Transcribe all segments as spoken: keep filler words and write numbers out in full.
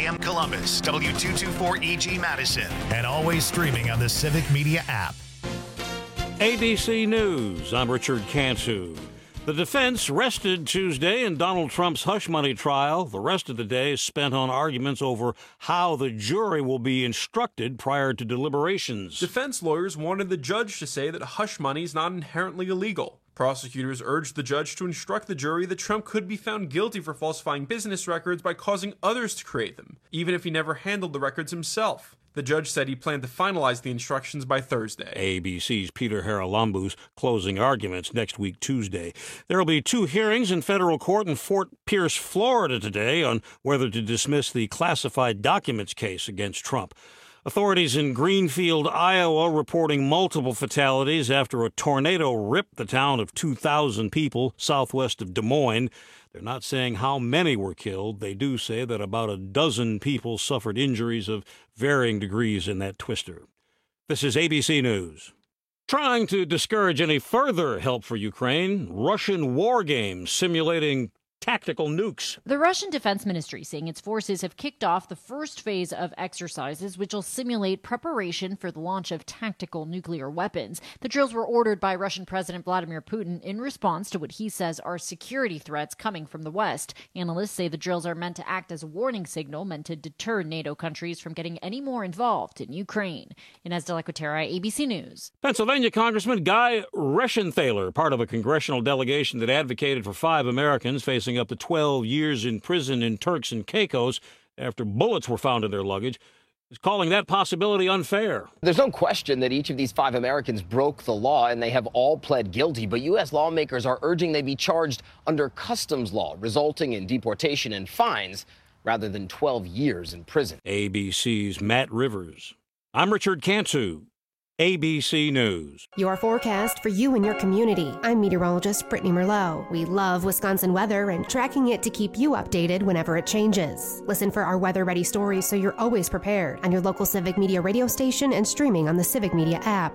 M Columbus, W two twenty-four E G Madison, and always streaming on the Civic Media app. A B C News, I'm Richard Cantu. The defense rested Tuesday in Donald Trump's hush money trial. The rest of the day is spent on arguments over how the jury will be instructed prior to deliberations. Defense lawyers wanted the judge to say that hush money is not inherently illegal. Prosecutors urged the judge to instruct the jury that Trump could be found guilty for falsifying business records by causing others to create them, even if he never handled the records himself. The judge said he planned to finalize the instructions by Thursday. A B C's Peter Haralambou's closing arguments next week, Tuesday. There will be two hearings in federal court in Fort Pierce, Florida today on whether to dismiss the classified documents case against Trump. Authorities in Greenfield, Iowa, reporting multiple fatalities after a tornado ripped the town of two thousand people southwest of Des Moines. They're not saying how many were killed. They do say that about a dozen people suffered injuries of varying degrees in that twister. This is A B C News. Trying to discourage any further help for Ukraine, Russian war games simulating tactical nukes. The Russian Defense Ministry saying its forces have kicked off the first phase of exercises, which will simulate preparation for the launch of tactical nuclear weapons. The drills were ordered by Russian President Vladimir Putin in response to what he says are security threats coming from the West. Analysts say the drills are meant to act as a warning signal meant to deter NATO countries from getting any more involved in Ukraine. Inez de la Cuetara, A B C News. Pennsylvania Congressman Guy Reschenthaler, part of a congressional delegation that advocated for five Americans facing up to twelve years in prison in Turks and Caicos after bullets were found in their luggage, is calling that possibility unfair. There's no question that each of these five Americans broke the law, and they have all pled guilty. But U S lawmakers are urging they be charged under customs law, resulting in deportation and fines rather than twelve years in prison. A B C's Matt Rivers. I'm Richard Cantu. A B C News. Your forecast for you and your community. I'm meteorologist Brittany Merlot. We love Wisconsin weather and tracking it to keep you updated whenever it changes. Listen for our weather-ready stories so you're always prepared on your local Civic Media radio station and streaming on the Civic Media app.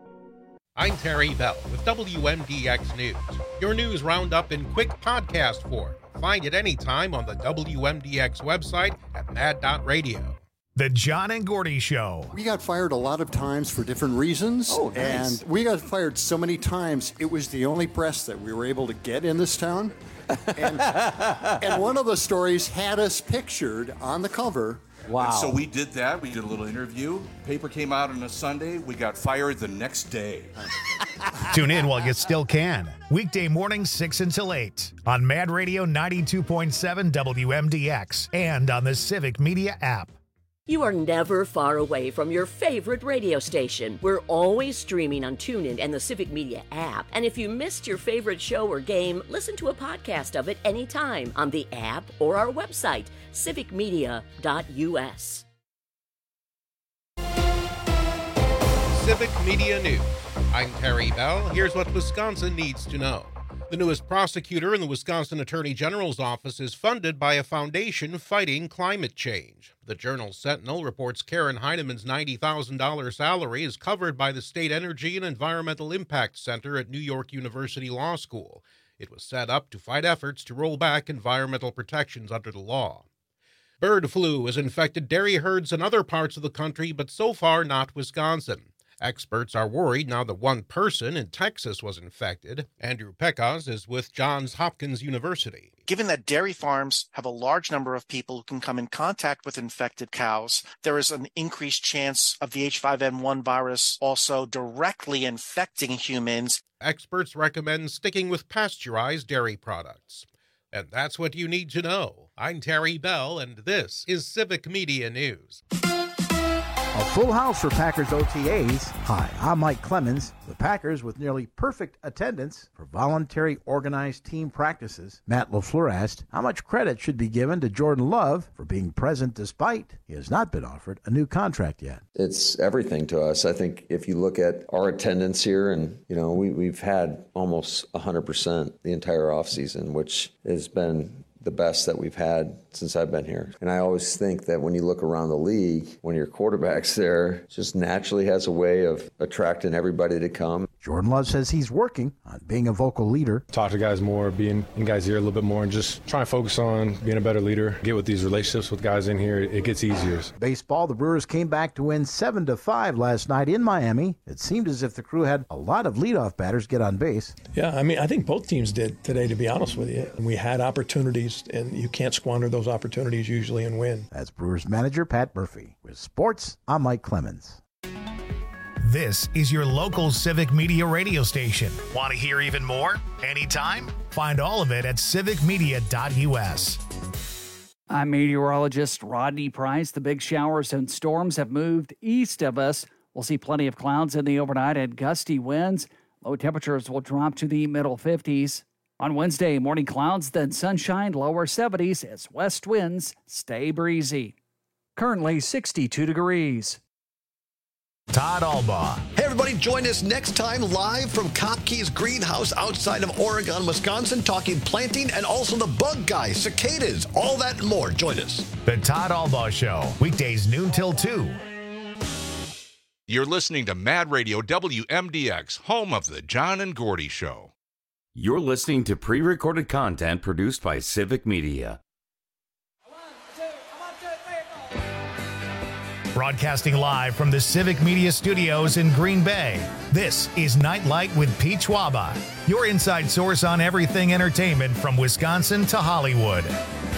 I'm Terry Bell with W M D X News. Your news roundup in quick podcast form. Find it anytime on the W M D X website at mad dot radio. The John and Gordy Show. We got fired a lot of times for different reasons. Oh, nice. And we got fired so many times, it was the only press that we were able to get in this town. And, and one of the stories had us pictured on the cover. Wow. And so we did that. We did a little interview. Paper came out on a Sunday. We got fired the next day. Tune in while you still can. Weekday mornings, six until eight. On Mad Radio ninety-two point seven W M D X and on the Civic Media app. You are never far away from your favorite radio station. We're always streaming on TuneIn and the Civic Media app. And if you missed your favorite show or game, listen to a podcast of it anytime on the app or our website, civic media dot U S. Civic Media News. I'm Terry Bell. Here's what Wisconsin needs to know. The newest prosecutor in the Wisconsin Attorney General's office is funded by a foundation fighting climate change. The Journal Sentinel reports Karen Heinemann's ninety thousand dollars salary is covered by the State Energy and Environmental Impact Center at New York University Law School. It was set up to fight efforts to roll back environmental protections under the law. Bird flu has infected dairy herds in other parts of the country, but so far not Wisconsin. Experts are worried now that one person in Texas was infected. Andrew Pecos is with Johns Hopkins University. Given that dairy farms have a large number of people who can come in contact with infected cows, there is an increased chance of the H five N one virus also directly infecting humans. Experts recommend sticking with pasteurized dairy products. And that's what you need to know. I'm Terry Bell, and this is Civic Media News. A full house for Packers O T As. Hi, I'm Mike Clemens. The Packers with nearly perfect attendance for voluntary organized team practices. Matt LaFleur asked how much credit should be given to Jordan Love for being present despite he has not been offered a new contract yet. It's everything to us. I think if you look at our attendance here, and you know, we, we've had almost one hundred percent the entire offseason, which has been the best that we've had since I've been here. And I always think that when you look around the league, when your quarterback's there, it just naturally has a way of attracting everybody to come. Jordan Love says he's working on being a vocal leader. Talk to guys more, being in guys' ear a little bit more, and just try and focus on being a better leader. Get with these relationships with guys in here, it gets easier. Baseball, the Brewers came back to win seven to five last night in Miami. It seemed as if the Crew had a lot of leadoff batters get on base. Yeah, I mean, I think both teams did today, to be honest with you. We had opportunities, and you can't squander those opportunities usually and win. That's Brewers manager Pat Murphy. With sports, I'm Mike Clemens. This is your local Civic Media radio station. Want to hear even more? Anytime? Find all of it at civic media dot u s. I'm meteorologist Rodney Price. The big showers and storms have moved east of us. We'll see plenty of clouds in the overnight and gusty winds. Low temperatures will drop to the middle fifties. On Wednesday, morning clouds, then sunshine, lower seventies as west winds stay breezy. Currently sixty-two degrees. Todd Albaugh. Hey, everybody, join us next time live from Kopke's Greenhouse outside of Oregon, Wisconsin, talking planting and also the bug guy, cicadas, all that and more. Join us. The Todd Albaugh Show, weekdays noon till two. You're listening to Mad Radio W M D X, home of the John and Gordy Show. You're listening to pre-recorded content produced by Civic Media. Broadcasting live from the Civic Media Studios in Green Bay, this is Nightlight with Pete Schwaba, your inside source on everything entertainment from Wisconsin to Hollywood.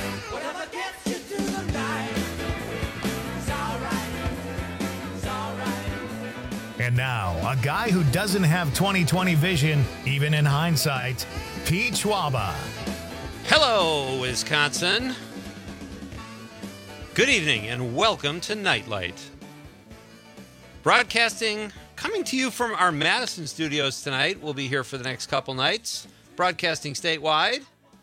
And now, a guy who doesn't have twenty twenty vision, even in hindsight, Pete Schwaba. Hello, Wisconsin. Good evening and welcome to Nightlight. Broadcasting, coming to you from our Madison studios tonight. We'll be here for the next couple nights. Broadcasting statewide.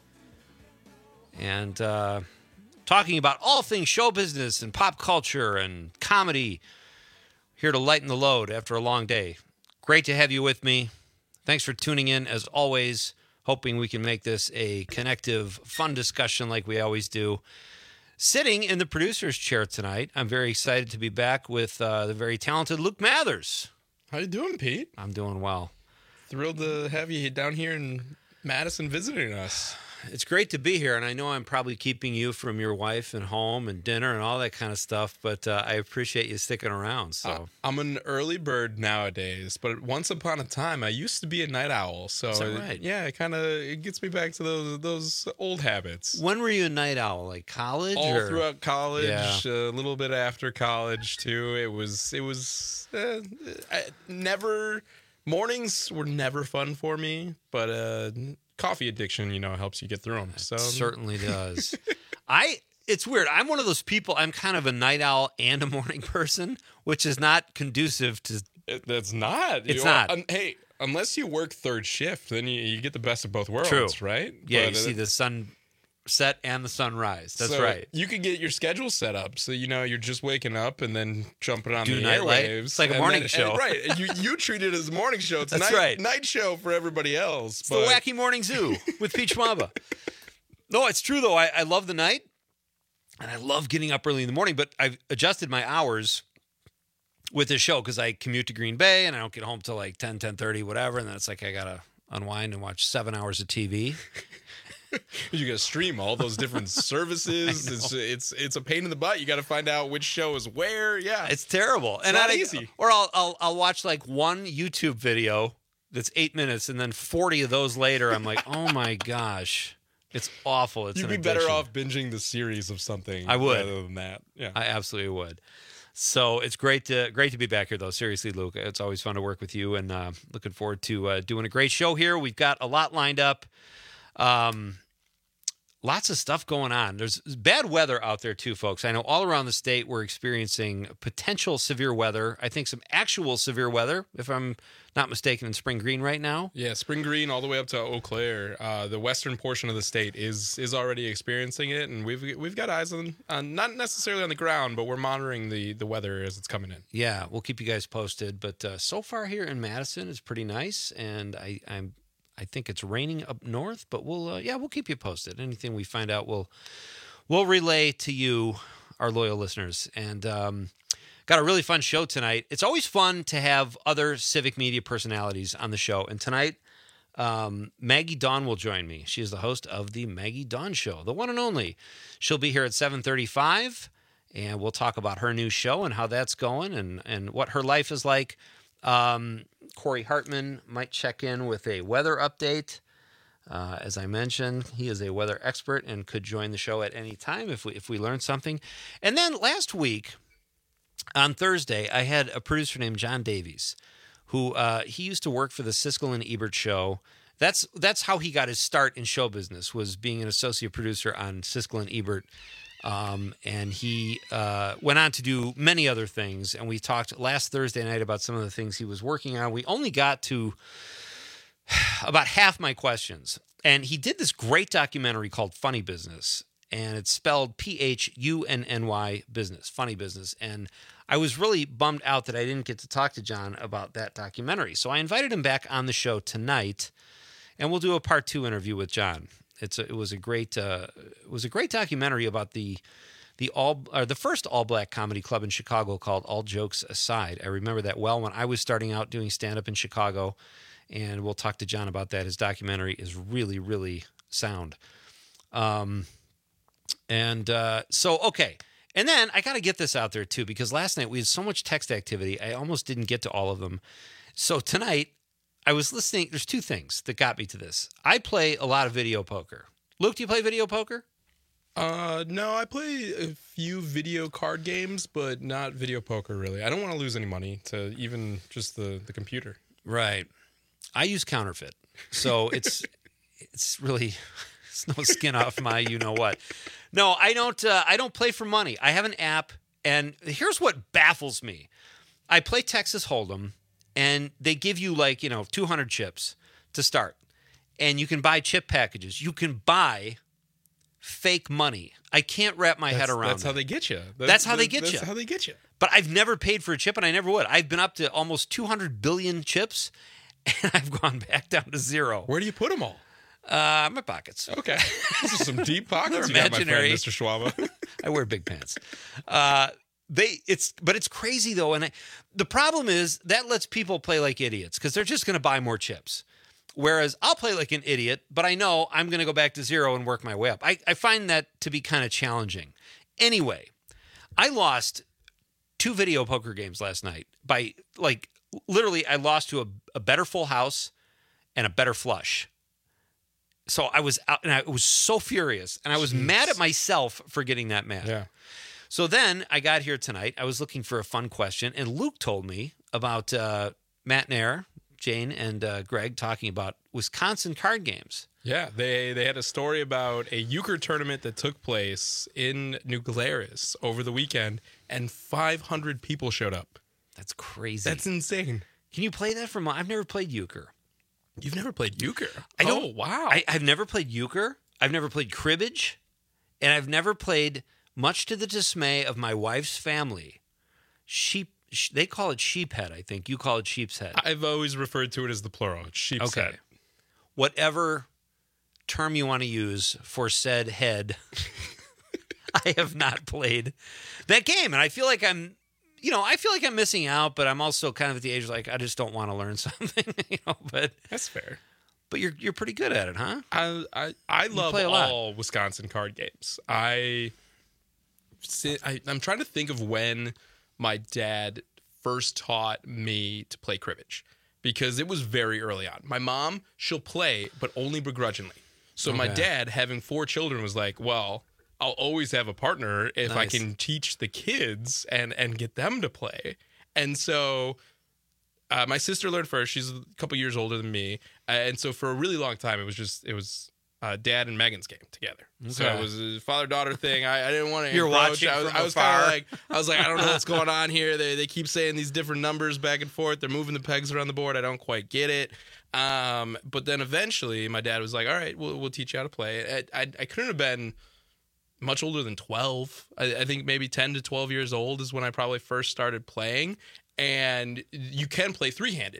And uh, talking about all things show business and pop culture and comedy. Here to lighten the load after a long day. Great to have you with me. Thanks for tuning in as always. Hoping we can make this a connective, fun discussion like we always do. Sitting in the producer's chair tonight, I'm very excited to be back with uh, the very talented Luke Mathers. How you doing, Pete? I'm doing well. Thrilled to have you down here in Madison visiting us. It's great to be here, and I know I'm probably keeping you from your wife and home and dinner and all that kind of stuff, but uh, I appreciate you sticking around. So uh, I'm an early bird nowadays, but once upon a time, I used to be a night owl. So Is that right? it, yeah, it kind of it gets me back to those those old habits. When were you a night owl? Like college? All or? throughout college, Yeah. a little bit after college too. It was it was uh, I never mornings were never fun for me, but. Uh, Coffee addiction, you know, helps you get through them. So It certainly does. I it's weird. I'm one of those people. I'm kind of a night owl and a morning person, which is not conducive to. It, that's not. It's You not. Um, hey, unless you work third shift, then you, you get the best of both worlds, True. right? Yeah, But, you uh, see the sun set and the sunrise. That's so right. You could get your schedule set up so you know you're just waking up and then jumping on Do the Nightlight. airwaves. It's like a and morning then- show. and- right? And you you treat it as a morning show. It's That's night, right. night show for everybody else. It's but the Wacky Morning Zoo with Pete Schwaba. No, it's true, though. I, I love the night, and I love getting up early in the morning, but I've adjusted my hours with this show because I commute to Green Bay, and I don't get home till like ten, ten thirty, whatever, and then it's like I got to unwind and watch seven hours of T V. You got to stream all those different services. It's it's it's a pain in the butt. You got to find out which show is where. Yeah, It's terrible. It's and not I, easy. Or I'll, I'll I'll watch like one YouTube video that's eight minutes, and then forty of those later, I'm like, oh my gosh, it's awful. It's You'd an be better addiction. off binging the series of something. I would. rather than that. Yeah, I absolutely would. So it's great to great to be back here, though. Seriously, Luke, it's always fun to work with you, and uh, looking forward to uh, doing a great show here. We've got a lot lined up. Um, Lots of stuff going on. There's bad weather out there too, folks. I know all around the state we're experiencing potential severe weather. I think some actual severe weather, if I'm not mistaken, in Spring Green right now. Yeah, Spring Green all the way up to Eau Claire. Uh, the western portion of the state is is already experiencing it, and we've we've got eyes on, on not necessarily on the ground, but we're monitoring the the weather as it's coming in. Yeah, we'll keep you guys posted. But uh, so far here in Madison, it's pretty nice, and I, I'm I think it's raining up north. But we'll uh, yeah, we'll keep you posted. Anything we find out, we'll we'll relay to you, our loyal listeners. And um, got a really fun show tonight. It's always fun to have other civic media personalities on the show. And tonight, um, Maggie Dawn will join me. She is the host of the Maggie Dawn Show, the one and only. She'll be here at seven thirty-five, and we'll talk about her new show and how that's going and, and what her life is like. Um, Corey Hartman might check in with a weather update. Uh, as I mentioned, he is a weather expert and could join the show at any time if we if we learn something. And then last week, on Thursday, I had a producer named John Davies, who uh, he used to work for the Siskel and Ebert show. That's that's how he got his start in show business, was being an associate producer on Siskel and Ebert. Um, and he uh, went on to do many other things. And we talked last Thursday night about some of the things he was working on. We only got to about half my questions. And he did this great documentary called Funny Business. And it's spelled P H U N N Y business, Funny Business. And I was really bummed out that I didn't get to talk to John about that documentary. So I invited him back on the show tonight, and we'll do a part two interview with John. It's a, it was a great uh, it was a great documentary about the the all or the first all black comedy club in Chicago called All Jokes Aside. I remember that well when I was starting out doing stand up in Chicago, and we'll talk to John about that. His documentary is really really sound. Um, and uh, so okay, and then I got to get this out there too, because last night we had so much text activity, I almost didn't get to all of them. So tonight, I was listening. There's two things that got me to this. I play a lot of video poker. Luke, do you play video poker? Uh, no, I play a few video card games, but not video poker, really. I don't want to lose any money to even just the, the computer. Right. I use counterfeit. So it's it's really it's no skin off my you-know-what. No, I don't, uh, I don't play for money. I have an app, and here's what baffles me. I play Texas Hold'em, and they give you like, you know, two hundred chips to start. And you can buy chip packages. You can buy fake money. I can't wrap my that's, head around That's that. how they get you. That's, that's how they get that's you. That's how they get you. But I've never paid for a chip, and I never would. I've been up to almost two hundred billion chips, and I've gone back down to zero. Where do you put them all? Uh, my pockets. Okay. Those are some deep pockets you imaginary. got, my friend, Mister Schwaba. I wear big pants. Uh, they it's but it's crazy though, and I, the problem is that lets people play like idiots because they're just going to buy more chips. Whereas I'll play like an idiot, but I know I'm going to go back to zero and work my way up. I, I find that to be kind of challenging. Anyway, I lost two video poker games last night by like literally I lost to a, a better full house and a better flush. So I was out and I was so furious and I was Jeez. mad at myself for getting that mad. Yeah. So then I got here tonight. I was looking for a fun question, and Luke told me about uh, Matt Nair, Jane, and uh, Greg talking about Wisconsin card games. Yeah, they they had a story about a euchre tournament that took place in New Glarus over the weekend, and five hundred people showed up. That's crazy. That's insane. Can you play that from? I've never played euchre. You've never played euchre? I don't. Oh, wow. I, I've never played euchre. I've never played cribbage, and I've never played, much to the dismay of my wife's family, sheep. They call it sheephead, I think. You call it sheep's head. I've always referred to it as the plural. It's sheep's okay. head. Whatever term you want to use for said head, I have not played that game. And I feel like I'm, you know, I feel like I'm missing out, but I'm also kind of at the age like, I just don't want to learn something, you know, but. That's fair. But you're you're pretty good at it, huh? I I, I love all Wisconsin card games. I, I, I'm trying to think of when my dad first taught me to play cribbage because it was very early on. My mom, she'll play, but only begrudgingly. So okay. my dad, having four children, was like, well, I'll always have a partner if nice. I can teach the kids and, and get them to play. And so uh, my sister learned first. She's a couple years older than me. And so for a really long time, it was just, it was uh, Dad and Megan's game together. Okay. So it was a father-daughter thing. I, I didn't want to You're encroach. watching I was, from I was afar. kind of like, I was like, I don't know what's going on here. They they keep saying these different numbers back and forth. They're moving the pegs around the board. I don't quite get it. Um, but then eventually, my dad was like, "All right, we'll we'll teach you how to play." I I, I couldn't have been much older than twelve. I, I think maybe ten to twelve years old is when I probably first started playing. And you can play three-handed,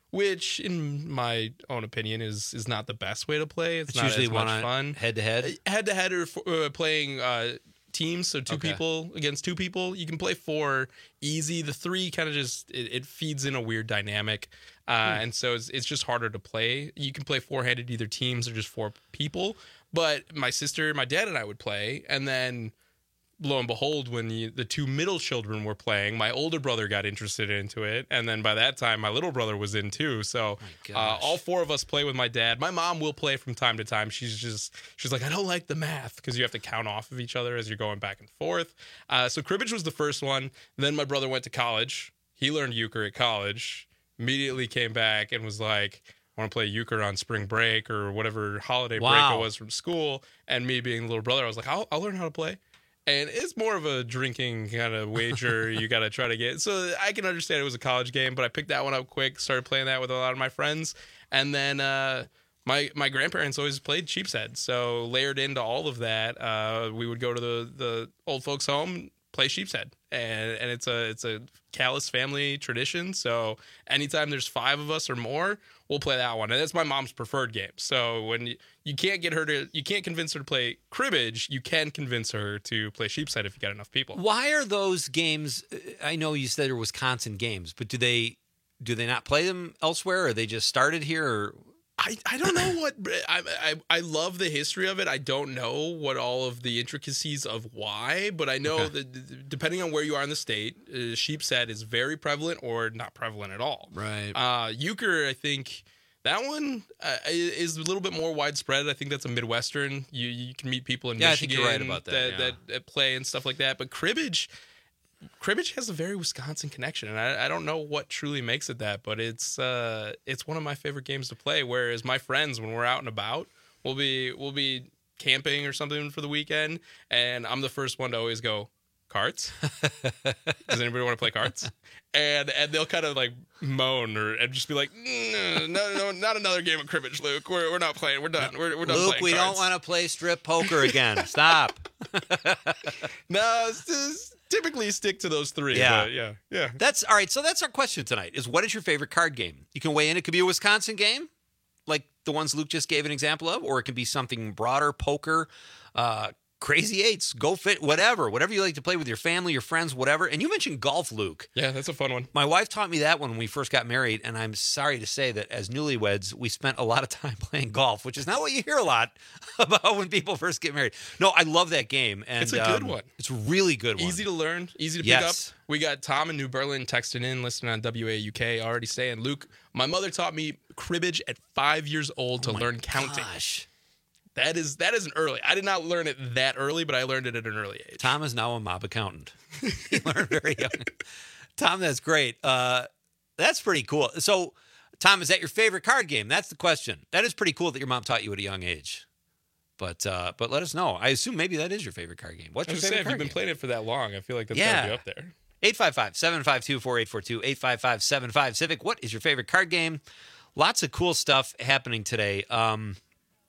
which, in my own opinion, is is not the best way to play. It's, It's not usually as much one fun. head to head. Head to head or uh, playing uh, teams, so two Okay. people against two people. You can play four easy. The three kind of just it, it feeds in a weird dynamic, uh, Hmm. and so it's it's just harder to play. You can play four handed either teams or just four people. But my sister, my dad, and I would play, and then lo and behold, when the, the two middle children were playing, my older brother got interested into it. And then by that time, my little brother was in too. So uh, all four of us play with my dad. My mom will play from time to time. She's just, she's like, I don't like the math because you have to count off of each other as you're going back and forth. Uh, so cribbage was the first one. Then my brother went to college. He learned euchre at college, immediately came back and was like, I want to play euchre on spring break or whatever holiday break Wow. it was from school. And me being the little brother, I was like, I'll, I'll learn how to play. And it's more of a drinking kind of wager you got to try to get. So I can understand it was a college game, but I picked that one up quick, started playing that with a lot of my friends. And then uh, my my grandparents always played sheep's head. So layered into all of that, uh, we would go to the, the old folks' home, play sheep's head. And and it's a it's a Callis family tradition. So anytime there's five of us or more, we'll play that one. And that's my mom's preferred game. So when you, you can't get her to, you can't convince her to play cribbage, you can convince her to play sheep's head if you got enough people. Why are those games? I know you said they're Wisconsin games, but do they do they not play them elsewhere? Or they just started here? Or I, I don't know what I, I I love the history of it. I don't know what all of the intricacies of why, but I know Okay. that depending on where you are in the state, uh, sheep's head is very prevalent or not prevalent at all. Right. Uh, euchre, I think that one uh, is a little bit more widespread. I think that's a Midwestern. You you can meet people in Yeah, I think Michigan you're right about that, that, yeah. that, that play and stuff like that. But cribbage. Cribbage has a very Wisconsin connection, and I, I don't know what truly makes it that, but it's uh, it's one of my favorite games to play. Whereas my friends, when we're out and about, we'll be we'll be camping or something for the weekend, and I'm the first one to always go, cards? Does anybody want to play cards? And and they'll kind of like moan or and just be like, no, no, no, not another game of cribbage, Luke. We're we're not playing. We're done. We're we're done Luke, playing we cards. don't want to play strip poker again. Stop. No, it's just typically stick to those three. Yeah. but yeah, yeah. That's all right. So that's our question tonight: is what is your favorite card game? You can weigh in. It could be a Wisconsin game, like the ones Luke just gave an example of, or it can be something broader, poker, uh, crazy eights, go fit, whatever, whatever you like to play with your family, your friends, whatever. And you mentioned golf, Luke. Yeah, that's a fun one. My wife taught me that when we first got married, and I'm sorry to say that as newlyweds, we spent a lot of time playing golf, which is not what you hear a lot about when people first get married. No, I love that game. And, It's a good um, one. It's a really good one. Easy to learn, easy to pick Yes. up. We got Tom in New Berlin texting in, listening on W A U K, already saying, Luke, my mother taught me cribbage at five years old to learn counting. Gosh. That is that isn't early. I did not learn it that early, but I learned it at an early age. Tom is now a mob accountant. He learned very young. Tom, that's great. Uh, that's pretty cool. So, Tom, is that your favorite card game? That's the question. That is pretty cool that your mom taught you at a young age. But uh, but let us know. I assume maybe that is your favorite card game. What's I your was gonna favorite say, if card you've been game? playing it for that long, I feel like that's Yeah. gotta be up there. eight five five, seven five two, four eight four two, eight five five, seven five Civic. What is your favorite card game? Lots of cool stuff happening today. Um,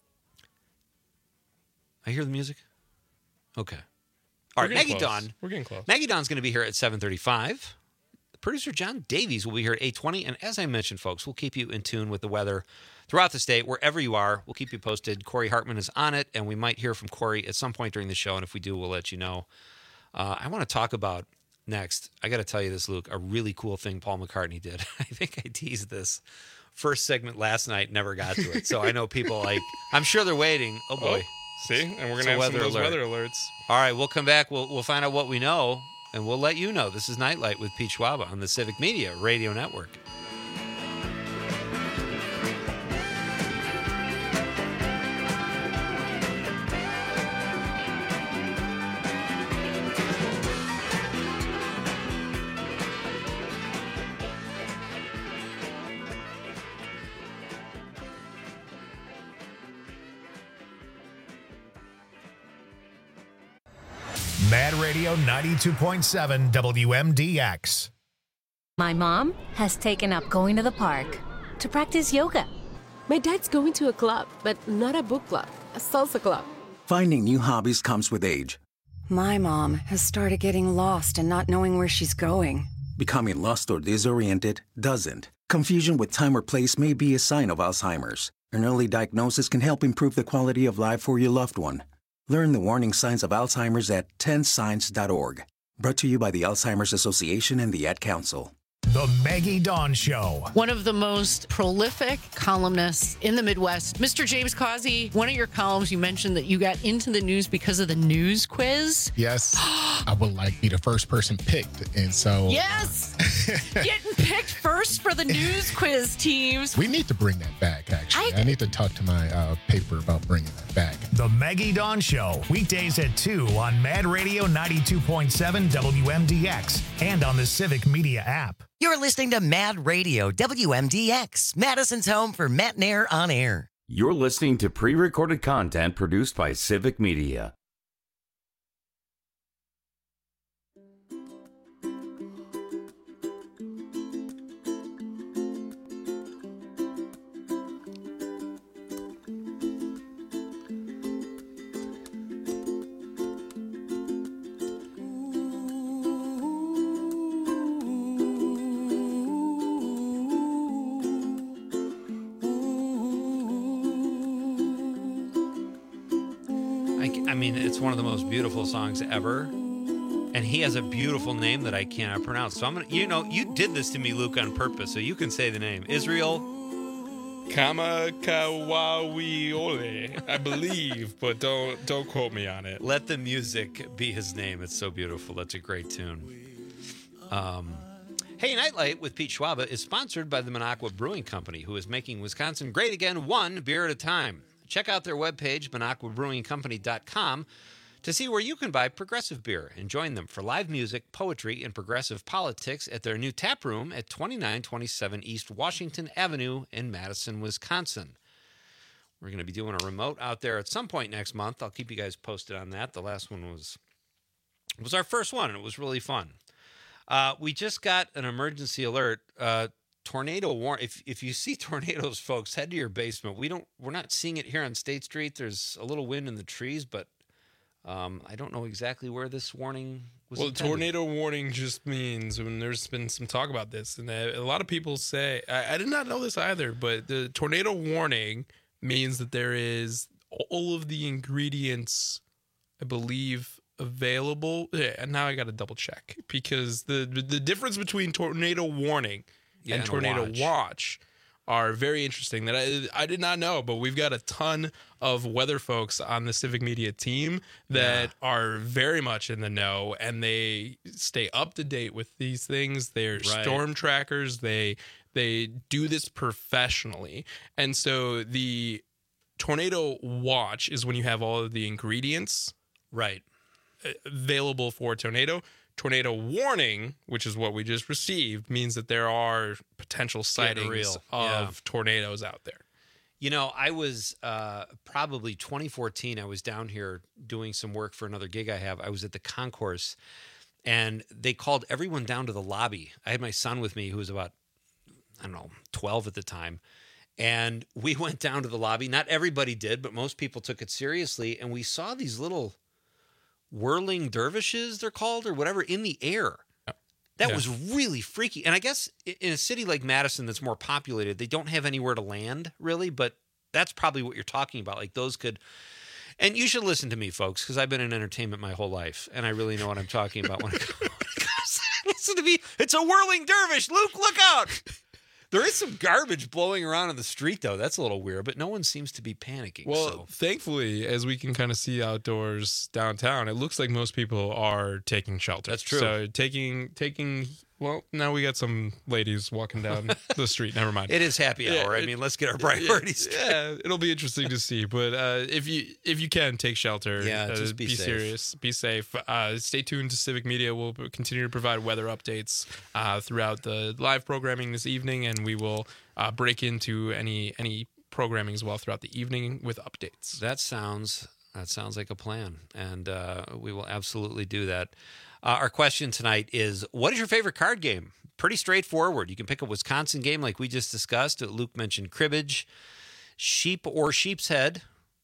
I hear the music? Okay. All We're right, getting Maggie close. Dawn. We're getting close. Maggie Dawn's going to be here at seven thirty-five. Producer John Davies will be here at eight twenty. And as I mentioned, folks, we'll keep you in tune with the weather throughout the state, wherever you are. We'll keep you posted. Corey Hartman is on it, and we might hear from Corey at some point during the show. And if we do, we'll let you know. Uh, I want to talk about next. I got to tell you this, Luke, a really cool thing Paul McCartney did. I think I teased this first segment last night, never got to it. So I know people like, I'm sure they're waiting. Oh, boy. Oh, see? And we're It's going a to have some of those alert. weather alerts. All right, we'll come back. We'll, we'll find out what we know, and we'll let you know. This is Nightlight with Pete Schwaba on the Civic Media Radio Network. Mad Radio ninety-two point seven W M D X. My mom has taken up going to the park to practice yoga. My dad's going to a club, but not a book club, a salsa club. Finding new hobbies comes with age. My mom has started getting lost and not knowing where she's going. Becoming lost or disoriented doesn't. Confusion with time or place may be a sign of Alzheimer's. An early diagnosis can help improve the quality of life for your loved one. Learn the warning signs of Alzheimer's at ten signs dot org. Brought to you by the Alzheimer's Association and the Ad Council. The Maggie Dawn Show. One of the most prolific columnists in the Midwest. Mister James Causey, one of your columns, you mentioned that you got into the news because of the news quiz. Yes. I would like to be the first person picked. And so... Yes! Getting picked first for the news quiz teams. We need to bring that back, actually. I, I need to talk to my uh, paper about bringing that back. The Maggie Dawn Show. Weekdays at two on Mad Radio ninety-two point seven W M D X and on the Civic Media app. You're listening to Mad Radio W M D X, Madison's home for Matt Nair on air. You're listening to pre-recorded content produced by Civic Media. I mean, it's one of the most beautiful songs ever, and he has a beautiful name that I cannot pronounce. So I'm gonna, you know, you did this to me, Luke, on purpose, so you can say the name. Israel Kamakawawiole, I believe, but don't don't quote me on it. Let the music be his name. It's so beautiful. That's a great tune. Um, hey, Nightlight with Pete Schwaba is sponsored by the Minocqua Brewing Company, who is making Wisconsin great again, one beer at a time. Check out their webpage, minocqua brewing company dot com, to see where you can buy progressive beer and join them for live music, poetry, and progressive politics at their new tap room at twenty-nine twenty-seven East Washington Avenue in Madison, Wisconsin. We're going to be doing a remote out there at some point next month. I'll keep you guys posted on that. The last one was was our first one, and it was really fun. Uh, we just got an emergency alert. Uh, Tornado warn. If if you see tornadoes, folks, head to your basement. We don't. We're not seeing it here on State Street. There's a little wind in the trees, but um, I don't know exactly where this warning was. Well, intended. tornado warning just means when there's been some talk about this, and a lot of people say I, I did not know this either, but the tornado warning means that there is all of the ingredients, I believe, available. Yeah, and now I got to double check because the the difference between tornado warning Yeah, and, and Tornado watch. watch are very interesting that I I did not know, but we've got a ton of weather folks on the Civic Media team that yeah. are very much in the know, and they stay up to date with these things. They're right. storm trackers. They they do this professionally. And so the Tornado Watch is when you have all of the ingredients right available for tornado. Tornado warning, which is what we just received, means that there are potential sightings of yeah. tornadoes out there. You know, I was uh, probably twenty fourteen. I was down here doing some work for another gig I have. I was at the concourse, and they called everyone down to the lobby. I had my son with me, who was about, I don't know, twelve at the time. And we went down to the lobby. Not everybody did, but most people took it seriously. And we saw these little whirling dervishes, they're called, or whatever, in the air. That yeah. was really freaky. And I guess in a city like Madison that's more populated, they don't have anywhere to land, really, but that's probably what you're talking about. Like those could... And you should listen to me, folks, because I've been in entertainment my whole life, and I really know what I'm talking about when it comes. Listen to me. It's a whirling dervish. Luke, look out. There is some garbage blowing around in the street, though. That's a little weird, but no one seems to be panicking. Well, so. Thankfully, as we can kind of see outdoors downtown, it looks like most people are taking shelter. That's true. So taking, taking. Well, now we got some ladies walking down the street. Never mind. It is happy hour. Yeah, I mean, let's get our priorities. Yeah, yeah, it'll be interesting to see. But uh, if you if you can take shelter, yeah, uh, just be, be safe. serious, be safe. Uh, stay tuned to Civic Media. We'll continue to provide weather updates uh, throughout the live programming this evening, and we will uh, break into any any programming as well throughout the evening with updates. That sounds that sounds like a plan, and uh, we will absolutely do that. Uh, our question tonight is, what is your favorite card game? Pretty straightforward. You can pick a Wisconsin game like we just discussed. Luke mentioned cribbage, sheep or sheep's head,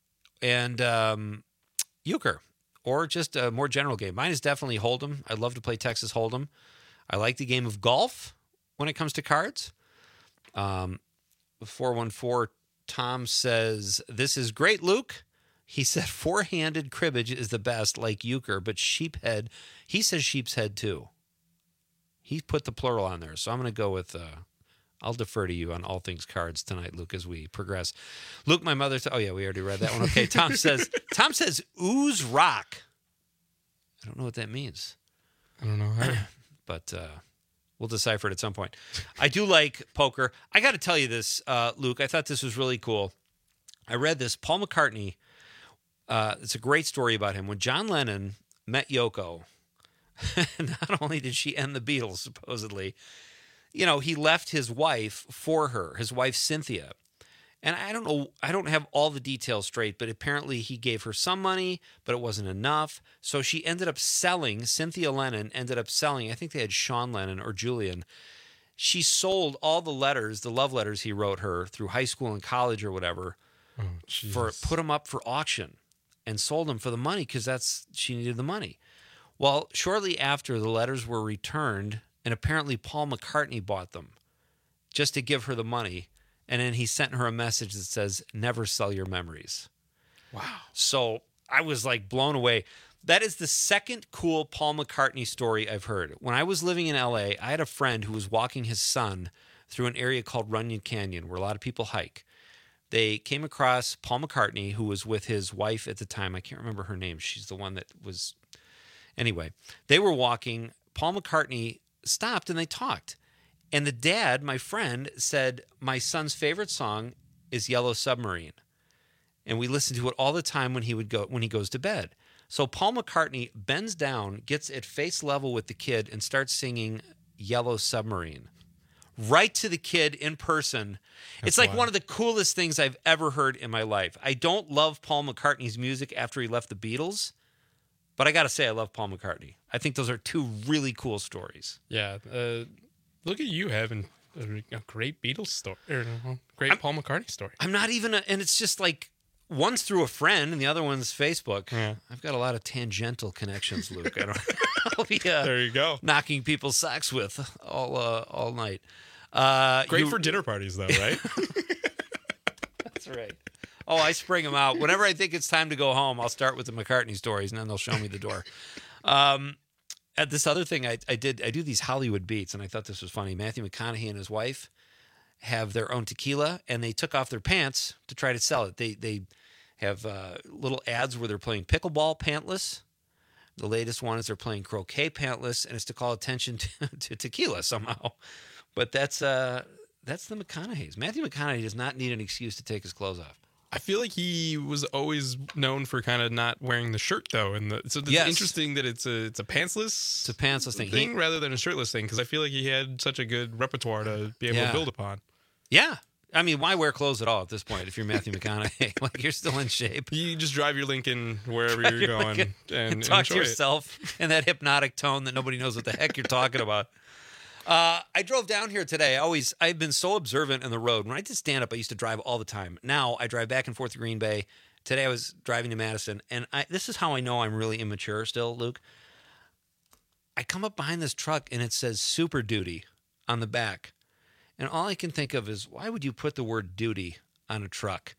and um, euchre, or just a more general game. Mine is definitely Hold'em. I love to play Texas Hold'em. I like the game of golf when it comes to cards. Um, four one four, Tom says, this is great, Luke. He said four-handed cribbage is the best, like euchre, but sheephead, he says sheep's head too. He put the plural on there, so I'm going to go with, uh, I'll defer to you on all things cards tonight, Luke, as we progress. Luke, my mother, oh yeah, we already read that one. Okay, Tom says, Tom says ooze rock. I don't know what that means. I don't know how. But uh, we'll decipher it at some point. I do like poker. I got to tell you this, uh, Luke. I thought this was really cool. I read this. Paul McCartney, uh, it's a great story about him. When John Lennon met Yoko, not only did she end the Beatles, supposedly, you know, he left his wife for her, his wife Cynthia. And I don't know, I don't have all the details straight, but apparently he gave her some money, but it wasn't enough. So she ended up selling, Cynthia Lennon ended up selling, I think they had Sean Lennon or Julian. She sold all the letters, the love letters he wrote her through high school and college or whatever, oh, for put them up for auction and sold them for the money because that's she needed the money. Well, shortly after, the letters were returned, and apparently Paul McCartney bought them just to give her the money. And then he sent her a message that says, never sell your memories. Wow. So I was like blown away. That is the second cool Paul McCartney story I've heard. When I was living in L A, I had a friend who was walking his son through an area called Runyon Canyon, where a lot of people hike. They came across Paul McCartney, who was with his wife at the time. I can't remember her name. She's the one that was... Anyway, they were walking. Paul McCartney stopped and they talked. And the dad, my friend, said, my son's favorite song is Yellow Submarine. And we listen to it all the time when he would go when he goes to bed. So Paul McCartney bends down, gets at face level with the kid, and starts singing Yellow Submarine. Right to the kid in person. That's it's like wild. One of the coolest things I've ever heard in my life. I don't love Paul McCartney's music after he left the Beatles, but I got to say I love Paul McCartney. I think those are two really cool stories. Yeah, uh... Look at you having a, a great Beatles story, or a great I'm, Paul McCartney story. I'm not even, a, and it's just like one's through a friend and the other one's Facebook. Yeah. I've got a lot of tangential connections, Luke. I don't. I'll be uh, there. You go. Knocking people's socks with all uh, all night. Uh, great you, for dinner parties, though, right? That's right. Oh, I spring them out whenever I think it's time to go home. I'll start with the McCartney stories, and then they'll show me the door. Um, At this other thing, I, I did I do these Hollywood beats, and I thought this was funny. Matthew McConaughey and his wife have their own tequila, and they took off their pants to try to sell it. They they have uh, little ads where they're playing pickleball pantless. The latest one is they're playing croquet pantless, and it's to call attention to, to tequila somehow. But that's uh, that's the McConaughey's. Matthew McConaughey does not need an excuse to take his clothes off. I feel like he was always known for kind of not wearing the shirt, though, and the, so it's yes. interesting that it's a it's a pantsless it's a pantsless thing, thing he, rather than a shirtless thing, because I feel like he had such a good repertoire to be able yeah. to build upon. Yeah, I mean, why wear clothes at all at this point if you're Matthew McConaughey? Like, you're still in shape. You just drive your Lincoln wherever you're your going Lincoln, and, and talk enjoy to yourself it. in that hypnotic tone that nobody knows what the heck you're talking about. Uh, I drove down here today. I always, I've been so observant in the road. When I did stand up, I used to drive all the time. Now I drive back and forth to Green Bay. Today I was driving to Madison, and I, this is how I know I'm really immature still, Luke. I come up behind this truck, and it says Super Duty on the back. And all I can think of is, why would you put the word duty on a truck?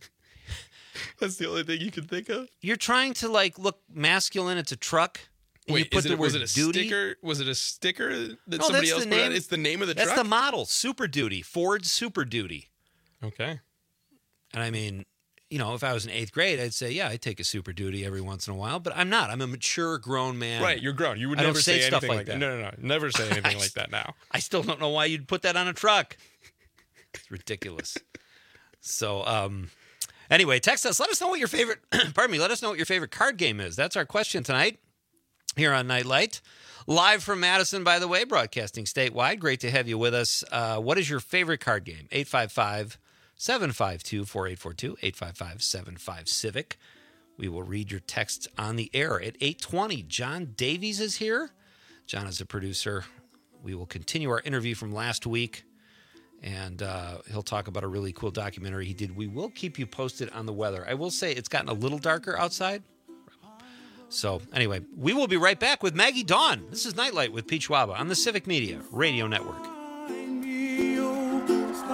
That's the only thing you can think of? You're trying to, like, look masculine. It's a truck. Wait, you put is it, the was word it a duty? sticker? Was it a sticker that no, somebody else the put name. on? It's the name of the that's truck? That's the model, Super Duty, Ford Super Duty. Okay. And I mean, you know, if I was in eighth grade, I'd say, yeah, I take a Super Duty every once in a while, but I'm not. I'm a mature, grown man. Right, you're grown. You would I never don't say, say anything stuff like like that. that. No, no, no. Never say anything like that now. I still don't know why you'd put that on a truck. It's ridiculous. So, um, anyway, text us. Let us know what your favorite, pardon me, let us know what your favorite card game is. That's our question tonight here on Nightlight. Live from Madison, by the way, broadcasting statewide. Great to have you with us. Uh, what is your favorite card game? eight five five, seven five two, four eight four two, eight five five, seven five, Civic. We will read your texts on the air at eight twenty. John Davies is here. John is a producer. We will continue our interview from last week, and uh, he'll talk about a really cool documentary he did. We will keep you posted on the weather. I will say it's gotten a little darker outside. So, anyway, we will be right back with Maggie Dawn. This is Nightlight with Pete Schwaba on the Civic Media Radio Network.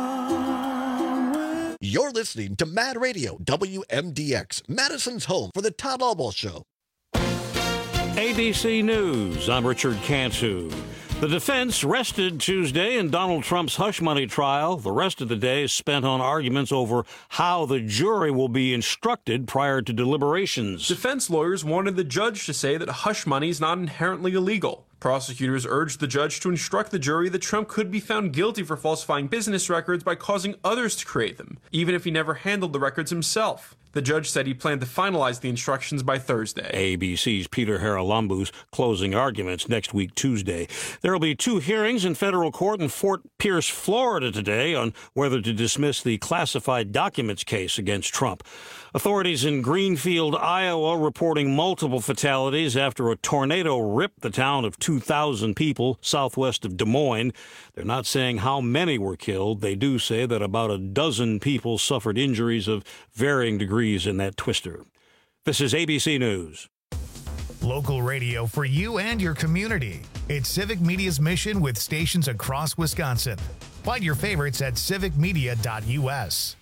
You're listening to Mad Radio, W M D X, Madison's home for the Todd Albaugh Show. A B C News, I'm Richard Cantu. The defense rested Tuesday in Donald Trump's hush money trial. The rest of the day is spent on arguments over how the jury will be instructed prior to deliberations. Defense lawyers wanted the judge to say that hush money is not inherently illegal. Prosecutors urged the judge to instruct the jury that Trump could be found guilty for falsifying business records by causing others to create them, even if he never handled the records himself. The judge said he planned to finalize the instructions by Thursday. A B C's Peter Haralambou's closing arguments next week, Tuesday. There will be two hearings in federal court in Fort Pierce, Florida today on whether to dismiss the classified documents case against Trump. Authorities in Greenfield, Iowa, reporting multiple fatalities after a tornado ripped the town of two thousand people southwest of Des Moines. They're not saying how many were killed. They do say that about a dozen people suffered injuries of varying degrees in that twister. This is A B C News. Local radio for you and your community. It's Civic Media's mission with stations across Wisconsin. Find your favorites at civic media dot U S.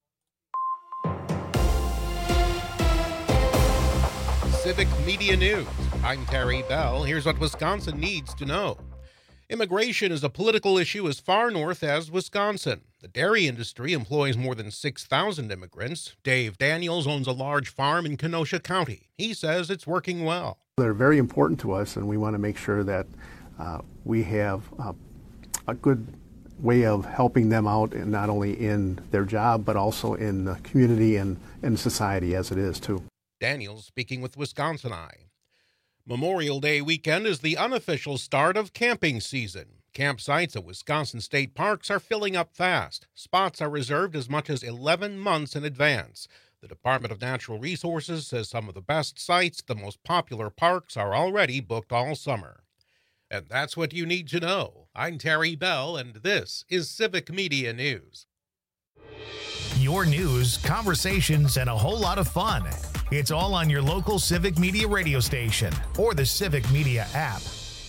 Civic Media News. I'm Terry Bell. Here's what Wisconsin needs to know. Immigration is a political issue as far north as Wisconsin. The dairy industry employs more than six thousand immigrants. Dave Daniels owns a large farm in Kenosha County. He says it's working well. They're very important to us, and we want to make sure that uh, we have uh, a good way of helping them out, and not only in their job, but also in the community and, and society as it is, too. Daniels speaking with Wisconsin Eye. Memorial Day weekend is the unofficial start of camping season. Campsites at Wisconsin state parks are filling up fast. Spots are reserved as much as eleven months in advance. The Department of Natural Resources says some of the best sites, the most popular parks, are already booked all summer. And that's what you need to know. I'm Terry Bell, and this is Civic Media News. Your news, conversations, and a whole lot of fun. It's all on your local Civic Media radio station or the Civic Media app.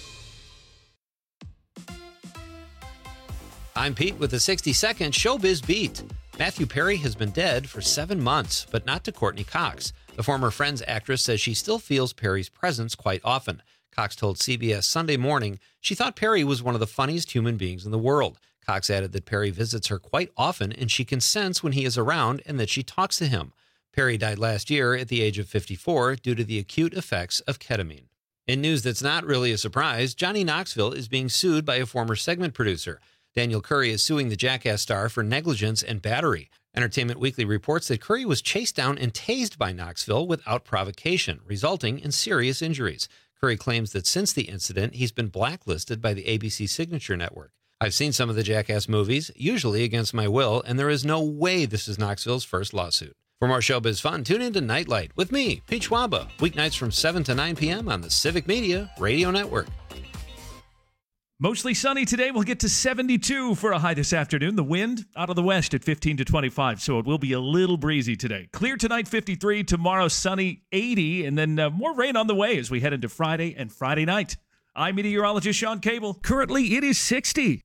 I'm Pete with the sixty second Showbiz Beat. Matthew Perry has been dead for seven months, but not to Courtney Cox. The former Friends actress says she still feels Perry's presence quite often. Cox told C B S Sunday Morning she thought Perry was one of the funniest human beings in the world. Cox added that Perry visits her quite often and she can sense when he is around and that she talks to him. Perry died last year at the age of fifty-four due to the acute effects of ketamine. In news that's not really a surprise, Johnny Knoxville is being sued by a former segment producer. Daniel Curry is suing the Jackass star for negligence and battery. Entertainment Weekly reports that Curry was chased down and tased by Knoxville without provocation, resulting in serious injuries. Curry claims that since the incident, he's been blacklisted by the A B C Signature Network. I've seen some of the Jackass movies, usually against my will, and there is no way this is Knoxville's first lawsuit. For more showbiz fun, tune in to Nightlight with me, Pete Schwaba, weeknights from seven to nine p.m. on the Civic Media Radio Network. Mostly sunny today. We'll get to seventy-two for a high this afternoon. The wind out of the west at fifteen to twenty-five, so it will be a little breezy today. Clear tonight, fifty-three. Tomorrow, sunny, eighty. And then uh, more rain on the way as we head into Friday and Friday night. I'm meteorologist Sean Cable. Currently, it is sixty.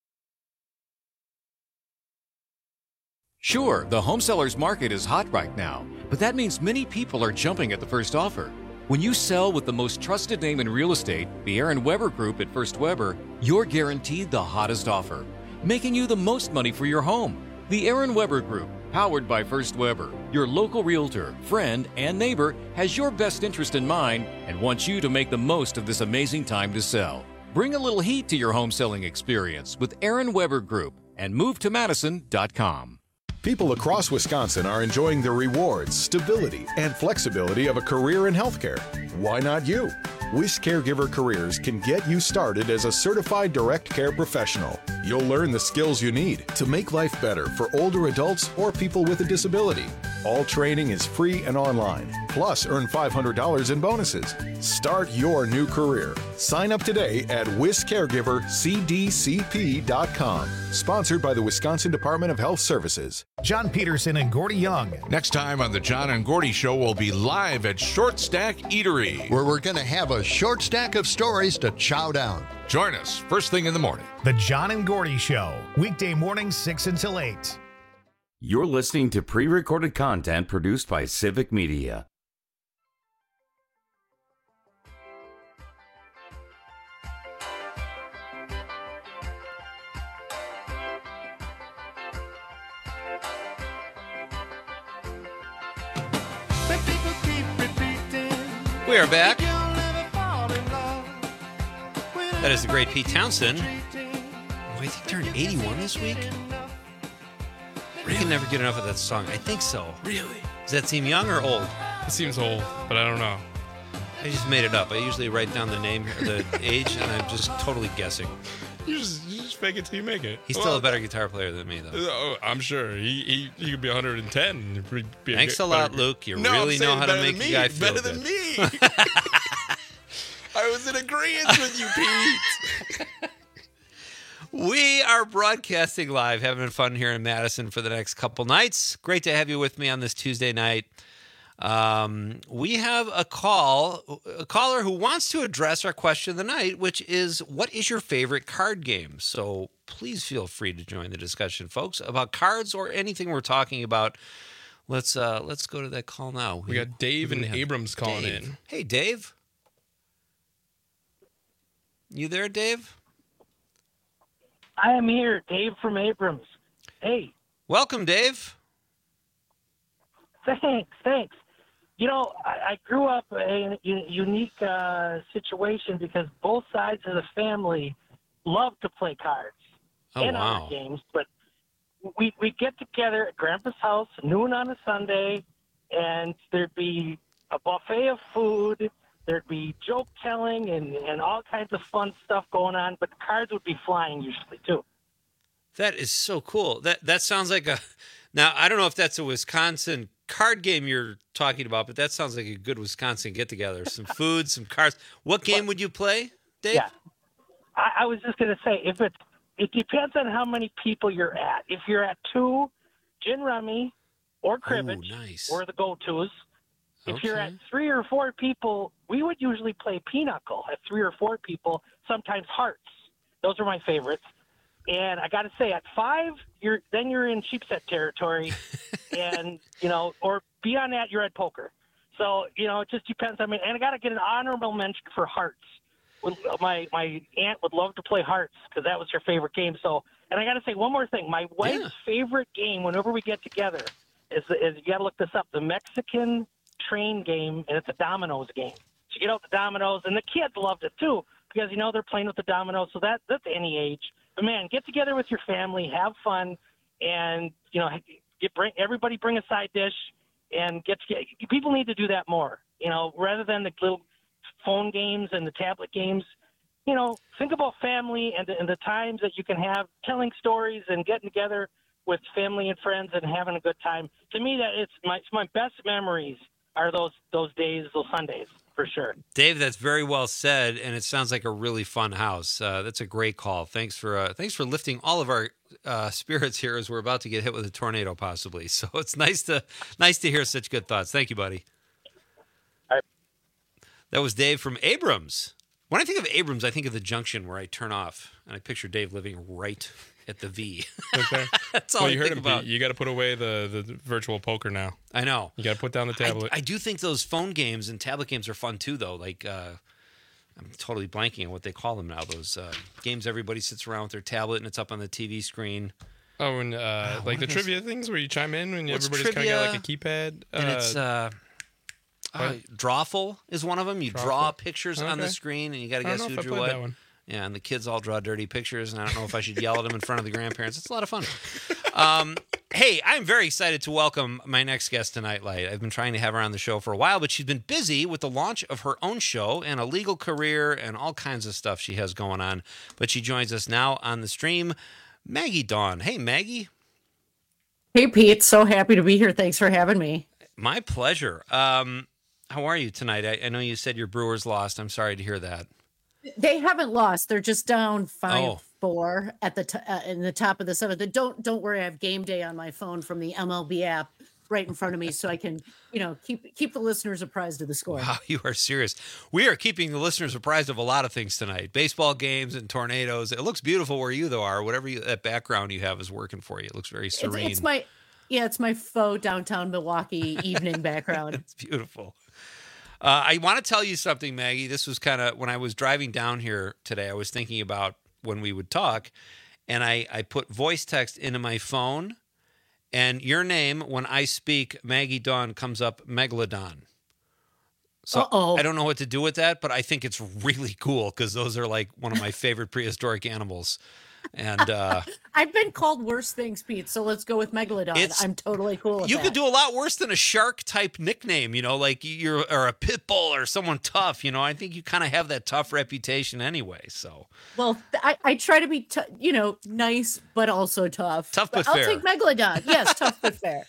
Sure, the home seller's market is hot right now, but that means many people are jumping at the first offer. When you sell with the most trusted name in real estate, the Aaron Weber Group at First Weber, you're guaranteed the hottest offer, making you the most money for your home. The Aaron Weber Group, powered by First Weber, your local realtor, friend, and neighbor, has your best interest in mind and wants you to make the most of this amazing time to sell. Bring a little heat to your home selling experience with Aaron Weber Group and move to madison dot com. People across Wisconsin are enjoying the rewards, stability, and flexibility of a career in healthcare. Why not you? Wish Caregiver Careers can get you started as a certified direct care professional. You'll learn the skills you need to make life better for older adults or people with a disability. All training is free and online. Plus, earn five hundred dollars in bonuses. Start your new career. Sign up today at wis caregiver c d c p dot com. Sponsored by the Wisconsin Department of Health Services. John Peterson and Gordy Young. Next time on the John and Gordy Show, we'll be live at Short Stack Eatery, where we're going to have a short stack of stories to chow down. Join us first thing in the morning. The John and Gordy Show, weekday mornings six until eight. You're listening to pre-recorded content produced by Civic Media. We are back. That is the great Pete Townsend. Oh, I think turned eighty-one this week. Really? I can never get enough of that song. I think so. Really? Does that seem young or old? It seems old, but I don't know. I just made it up. I usually write down the name, the age, and I'm just totally guessing. You just, you just fake it till you make it. He's well, still a better guitar player than me, though. Oh, I'm sure. He he, he could be one hundred ten. Be Thanks a, a lot, better, Luke. You no, really know how to make me, a guy feel better good. than me. I was in agreement with you, Pete. We are broadcasting live, having fun here in Madison for the next couple nights. Great to have you with me on this Tuesday night. Um, we have a call, a caller who wants to address our question of the night, which is, what is your favorite card game? So please feel free to join the discussion, folks, about cards or anything we're talking about. Let's uh, let's go to that call now. We, we got Dave and Abrams calling Dave. in. Hey, Dave. You there, Dave? I am here, Dave from Abrams. Hey. Welcome, Dave. Thanks, thanks. You know, I, I grew up in a unique uh, situation because both sides of the family love to play cards oh, and wow. other games. But we we get together at Grandpa's house noon on a Sunday, and there'd be a buffet of food. There'd be joke telling and, and all kinds of fun stuff going on, but cards would be flying usually too. That is so cool. That that sounds like a. Now I don't know if that's a Wisconsin card game you're talking about, but that sounds like a good Wisconsin get together. Some food, some cards. What game would you play, Dave? Yeah, I, I was just gonna say if it's it depends on how many people you're at. If you're at two, gin rummy or cribbage Ooh, nice. or the go-tos. If Okay. you're at three or four people, we would usually play pinochle at three or four people, sometimes hearts. Those are my favorites. And I got to say, at five, you're then you're in sheepset territory, and you know, or beyond that, you're at poker. So you know, it just depends. I mean, and I got to get an honorable mention for hearts. My my aunt would love to play hearts because that was her favorite game. So, and I got to say one more thing. My wife's Yeah. favorite game, whenever we get together, is is you got to look this up. The Mexican train game, and it's a dominoes game. So you get out the dominoes, and the kids loved it too because you know they're playing with the dominoes. So that that's any age. But man, get together with your family, have fun, and you know, get bring everybody bring a side dish, and get together. People need to do that more. You know, rather than the little phone games and the tablet games. You know, think about family and the, and the times that you can have telling stories and getting together with family and friends and having a good time. To me, that it's my it's my best memories are those those days, those Sundays, for sure. Dave, that's very well said, and it sounds like a really fun house. Uh, that's a great call. Thanks for uh, thanks for lifting all of our uh, spirits here as we're about to get hit with a tornado, possibly. So it's nice to nice to hear such good thoughts. Thank you, buddy. All right. That was Dave from Abrams. When I think of Abrams, I think of the junction where I turn off, and I picture Dave living right at the V. Okay. That's all well, I you heard think him, about. Pete. You got to put away the, the virtual poker now. I know. You got to put down the tablet. I, I do think those phone games and tablet games are fun too, though. Like, uh, I'm totally blanking on what they call them now. Those uh, games everybody sits around with their tablet and it's up on the T V screen. Oh, and uh, Oh, like the what is- trivia things where you chime in and What's everybody's kind of got trivia? like a keypad. And it's uh, uh, Drawful is one of them. You draw Drawful? pictures on the Okay. screen and you got to I don't guess know who if I drew played what. that one. Yeah, and the kids all draw dirty pictures, and I don't know if I should yell at them in front of the grandparents. It's a lot of fun. Um, hey, I'm very excited to welcome my next guest tonight, Light. I've been trying to have her on the show for a while, but she's been busy with the launch of her own show and a legal career and all kinds of stuff she has going on. But she joins us now on the stream, Maggie Dawn. Hey, Maggie. Hey, Pete. So happy to be here. Thanks for having me. My pleasure. Um, how are you tonight? I, I know you said your Brewers lost. I'm sorry to hear that. They haven't lost. They're just down five Oh. four at the t- uh, in the top of the seventh. Don't don't worry. I have Game Day on my phone from the M L B app right in front of me, so I can you know keep keep the listeners apprised of the score. Wow, you are serious. We are keeping the listeners apprised of a lot of things tonight. Baseball games and tornadoes. It looks beautiful where you though are. Whatever you, that background you have is working for you. It looks very It's, serene. it's my Yeah, it's my faux downtown Milwaukee evening background. It's beautiful. Uh, I want to tell you something, Maggie. This was kind of when I was driving down here today, I was thinking about when we would talk, and I, I put voice text into my phone, and your name, when I speak, Maggie Dawn, comes up Megalodon. So Uh-oh. I don't know what to do with that, but I think it's really cool because those are like one of my favorite prehistoric animals. And uh, I've been called worse things, Pete. So let's go with Megalodon. It's- I'm totally cool with you that. could do a lot worse than a shark type nickname, you know, like you're or a pit bull or someone tough. You know, I think you kind of have that tough reputation anyway. So Well, th- I, I try to be, t- you know, nice but also tough. Tough but I'll fair. take Megalodon. Yes, tough but fair.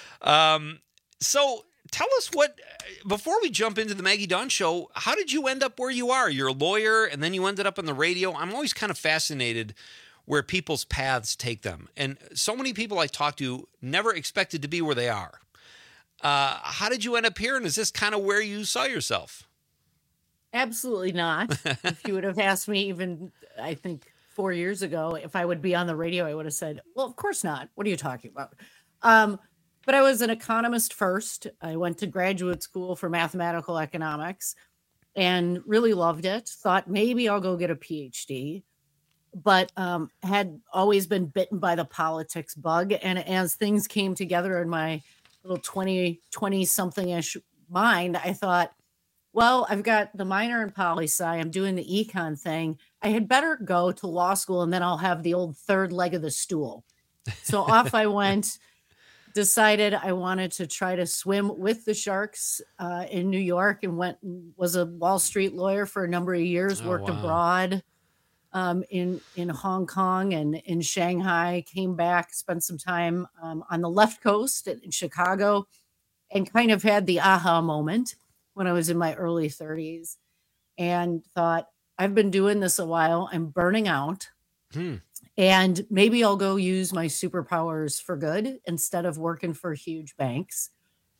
Um, so tell us what, before we jump into the Maggie Dawn show, how did you end up where you are? You're a lawyer and then you ended up on the radio. I'm always kind of fascinated where people's paths take them. And so many people I talk to never expected to be where they are. Uh, how did you end up here? And is this kind of where you saw yourself? Absolutely not. If you would have asked me even, I think, four years ago, if I would be on the radio, I would have said, well, of course not. What are you talking about? Um, but I was an economist first. I went to graduate school for mathematical economics and really loved it. Thought maybe I'll go get a P H D, but um, had always been bitten by the politics bug. And as things came together in my little twenty, twenty-something-ish mind, I thought, well, I've got the minor in poli-sci. I'm doing the econ thing. I had better go to law school, and then I'll have the old third leg of the stool. So off I went, decided I wanted to try to swim with the sharks uh, in New York, and went and was a Wall Street lawyer for a number of years, Oh, worked wow. abroad um, in, in Hong Kong and in Shanghai, came back, spent some time um, on the left coast in Chicago, and kind of had the aha moment when I was in my early thirties and thought, I've been doing this a while. I'm burning out. Hmm. And maybe I'll go use my superpowers for good instead of working for huge banks.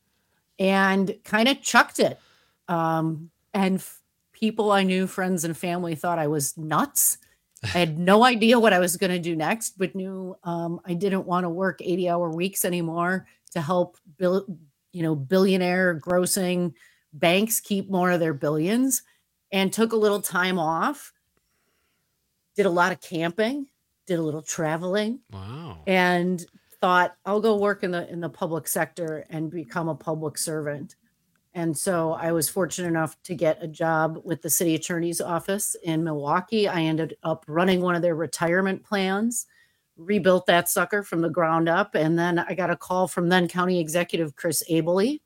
And kind of chucked it. Um, and f- people I knew, friends and family, thought I was nuts. I had no idea what I was going to do next, but knew um, I didn't want to work eighty hour weeks anymore to help bil- you know, billionaire grossing banks keep more of their billions, and took a little time off, did a lot of camping, did a little traveling, Wow. and thought I'll go work in the in the public sector and become a public servant. And so I was fortunate enough to get a job with the city attorney's office in Milwaukee. I ended up running one of their retirement plans, rebuilt that sucker from the ground up. And then I got a call from then County Executive Chris Abele.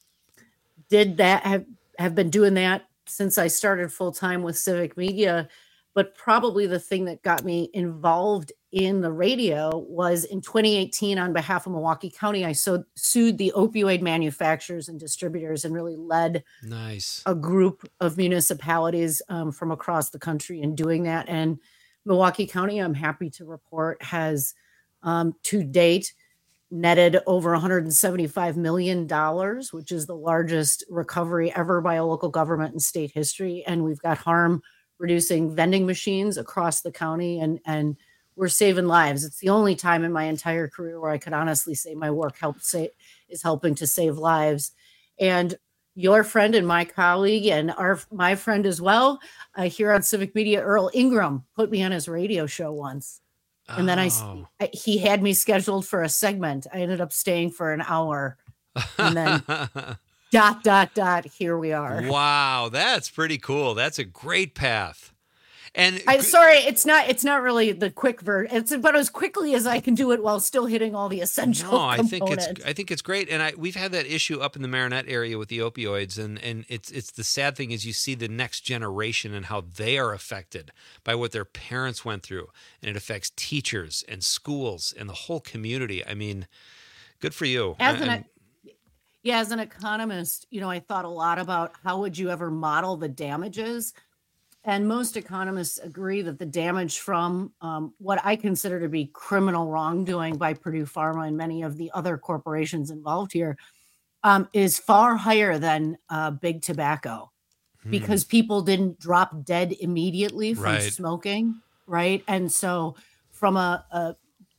Did that, have, have been doing that since I started full time with Civic Media. But probably the thing that got me involved in the radio was in twenty eighteen, on behalf of Milwaukee County, I so, sued the opioid manufacturers and distributors and really led Nice. a group of municipalities um, from across the country in doing that. And Milwaukee County, I'm happy to report, has um, to date netted over one hundred seventy-five million dollars, which is the largest recovery ever by a local government in state history. And we've got harm reducing vending machines across the county, and, and we're saving lives. It's the only time in my entire career where I could honestly say my work helps say, is helping to save lives. And your friend and my colleague and our my friend as well, uh, here on Civic Media, Earl Ingram, put me on his radio show once. And then I, s- Oh. I he had me scheduled for a segment. I ended up staying for an hour. And then dot, dot, dot, here we are. Wow, that's pretty cool. That's a great path. And I'm sorry, it's not it's not really the quick version. It's about as quickly as I can do it while still hitting all the essential no, I think components. it's I think it's great, and I we've had that issue up in the Marinette area with the opioids, and and it's it's the sad thing is you see the next generation and how they are affected by what their parents went through, and it affects teachers and schools and the whole community. I mean, good for you. As an And- yeah, as an economist, you know, I thought a lot about how would you ever model the damages. And most economists agree that the damage from um, what I consider to be criminal wrongdoing by Purdue Pharma and many of the other corporations involved here um, is far higher than uh, big tobacco, Hmm. because people didn't drop dead immediately from Right. smoking, right? And so from a, a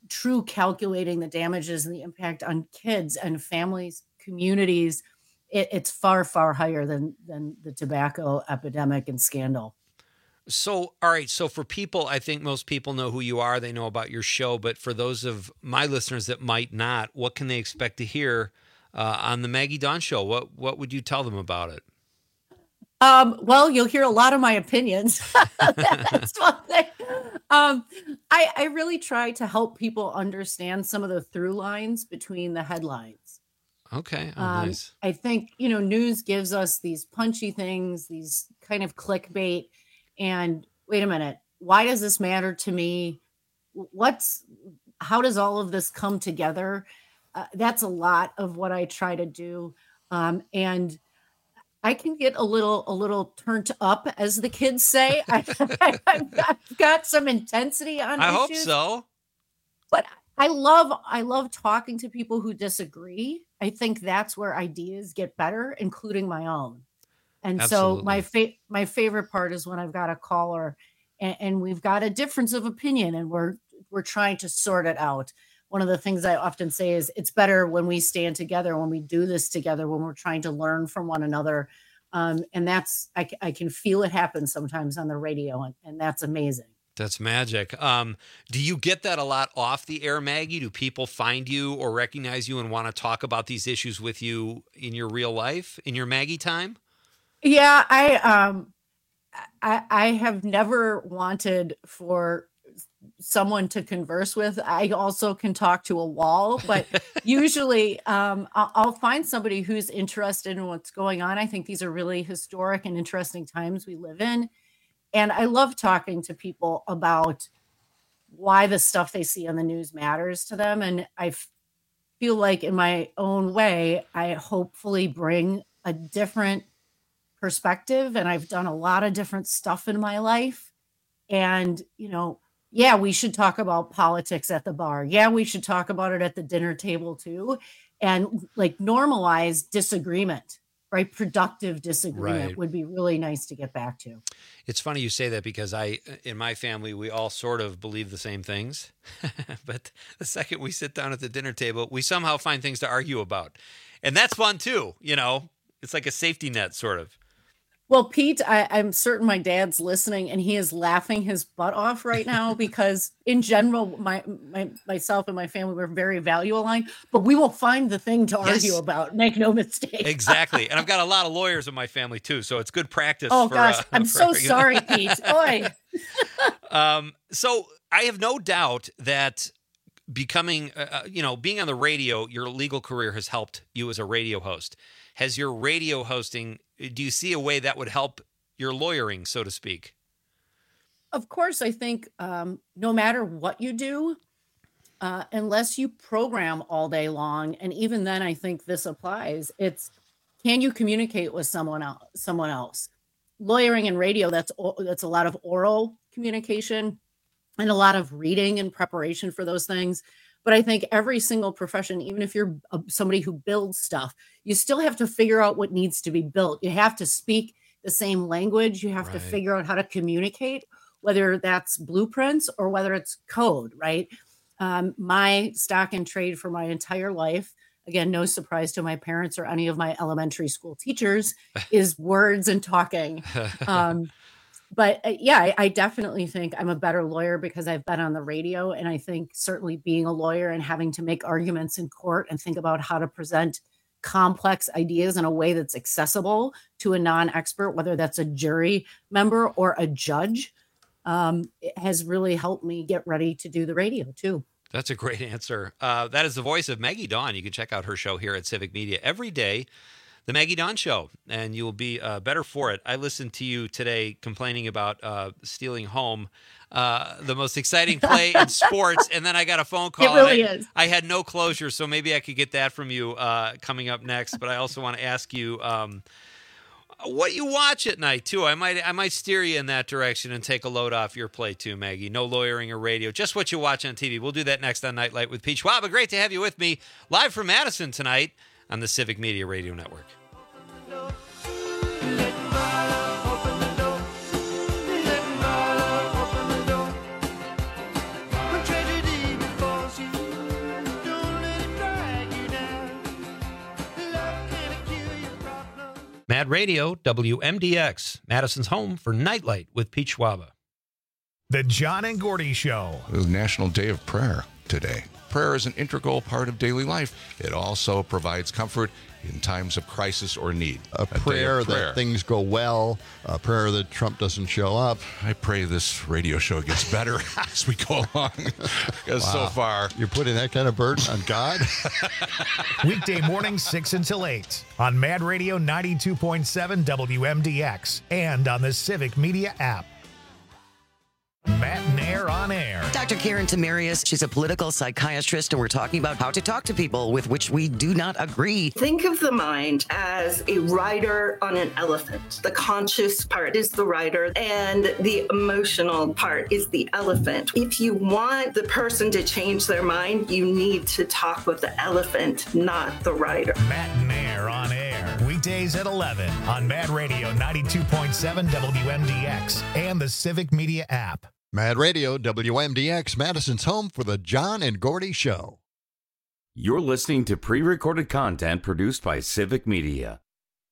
true calculating the damages and the impact on kids and families, communities, it, it's far, far higher than than the tobacco epidemic and scandal. So, all right. So for people, I think most people know who you are. They know about your show. But for those of my listeners that might not, what can they expect to hear uh, on the Maggie Dawn Show? What What would you tell them about it? Um, well, you'll hear a lot of my opinions. That's one thing. Um, I, I really try to help people understand some of the through lines between the headlines. Okay. Oh, Um, nice. I think, you know, news gives us these punchy things, these kind of clickbait. And wait a minute, why does this matter to me? What's, how does all of this come together? Uh, that's a lot of what I try to do. Um, and I can get a little, a little turned up, as the kids say. I, I've, got, I've got some intensity on I hope issues, so. but I love, I love talking to people who disagree. I think that's where ideas get better, including my own. And so my fa- my favorite part is when I've got a caller and, and we've got a difference of opinion and we're we're trying to sort it out. One of the things I often say is it's better when we stand together, when we do this together, when we're trying to learn from one another. Um, and that's, I, I can feel it happen sometimes on the radio, and, and that's amazing. That's magic. Um, do you get that a lot off the air, Maggie? Do people find you or recognize you and want to talk about these issues with you in your real life, in your Maggie time? Yeah, I um I I have never wanted for someone to converse with. I also can talk to a wall, but usually um I'll, I'll find somebody who's interested in what's going on. I think these are really historic and interesting times we live in. And I love talking to people about why the stuff they see on the news matters to them. And I f- feel like in my own way, I hopefully bring a different perspective. And I've done a lot of different stuff in my life. And, you know, yeah, we should talk about politics at the bar. Yeah, we should talk about it at the dinner table too. And like normalize disagreement, right? Productive disagreement Right. would be really nice to get back to. It's funny you say that because I, in my family, we all sort of believe the same things. But the second we sit down at the dinner table, we somehow find things to argue about. And that's fun too. You know, it's like a safety net sort of. Well, Pete, I, I'm certain my dad's listening and he is laughing his butt off right now because in general, my, my myself and my family were very value aligned, but we will find the thing to Yes. argue about. Make no mistake. Exactly. And I've got a lot of lawyers in my family too, so it's good practice. Oh for, gosh, uh, I'm for so arguing. sorry, Pete. Oy. Um, so I have no doubt that becoming, uh, you know, being on the radio, your legal career has helped you as a radio host. Has your radio hosting, do you see a way that would help your lawyering, so to speak? Of course, I think um, no matter what you do, uh, unless you program all day long, and even then, I think this applies. It's can you communicate with someone else? Someone else. Lawyering and radio, that's o- that's a lot of oral communication and a lot of reading and preparation for those things. But I think every single profession, even if you're a, somebody who builds stuff, you still have to figure out what needs to be built. You have to speak the same language. You have to Right. figure out how to communicate, whether that's blueprints or whether it's code, right? Um, my stock and trade for my entire life, again, no surprise to my parents or any of my elementary school teachers, is words and talking. Um, But uh, yeah, I, I definitely think I'm a better lawyer because I've been on the radio. And I think certainly being a lawyer and having to make arguments in court and think about how to present complex ideas in a way that's accessible to a non-expert, whether that's a jury member or a judge, um, it has really helped me get ready to do the radio too. That's a great answer. Uh, that is the voice of Maggie Dawn. You can check out her show here at Civic Media every day, The Maggie Dawn Show, and you will be uh, better for it. I listened to you today complaining about uh, stealing home, uh, the most exciting play in sports, and then I got a phone call. It really I, is. I had no closure, so maybe I could get that from you uh, coming up next. But I also want to ask you um, what you watch at night too. I might I might steer you in that direction and take a load off your plate too, Maggie. No lawyering or radio, just what you watch on T V. We'll do that next on Nightlight with Pete Schwab. Great to have you with me live from Madison tonight on the Civic Media Radio Network. Mad Radio, W M D X, Madison's home for Nightlight with Pete Schwaba. The John and Gordy Show. It was National Day of Prayer today. Prayer is an integral part of daily life. It also provides comfort in times of crisis or need. A, a prayer, prayer that things go well, a prayer that Trump doesn't show up. I pray this radio show gets better as we go along. Because wow. so far... You're putting that kind of burden on God? Weekday mornings, six until eight on Mad Radio ninety-two point seven W M D X and on the Civic Media app. Matt Nair on air. Doctor Karen Tamarius, she's a political psychiatrist, and we're talking about how to talk to people with which we do not agree. Think of the mind as a rider on an elephant. The conscious part is the rider, and the emotional part is the elephant. If you want the person to change their mind, you need to talk with the elephant, not the rider. Matt Nair on air. Weekdays at eleven on Mad Radio ninety-two point seven W M D X and the Civic Media app. Mad Radio, W M D X, Madison's home for the John and Gordy Show. You're listening to pre-recorded content produced by Civic Media.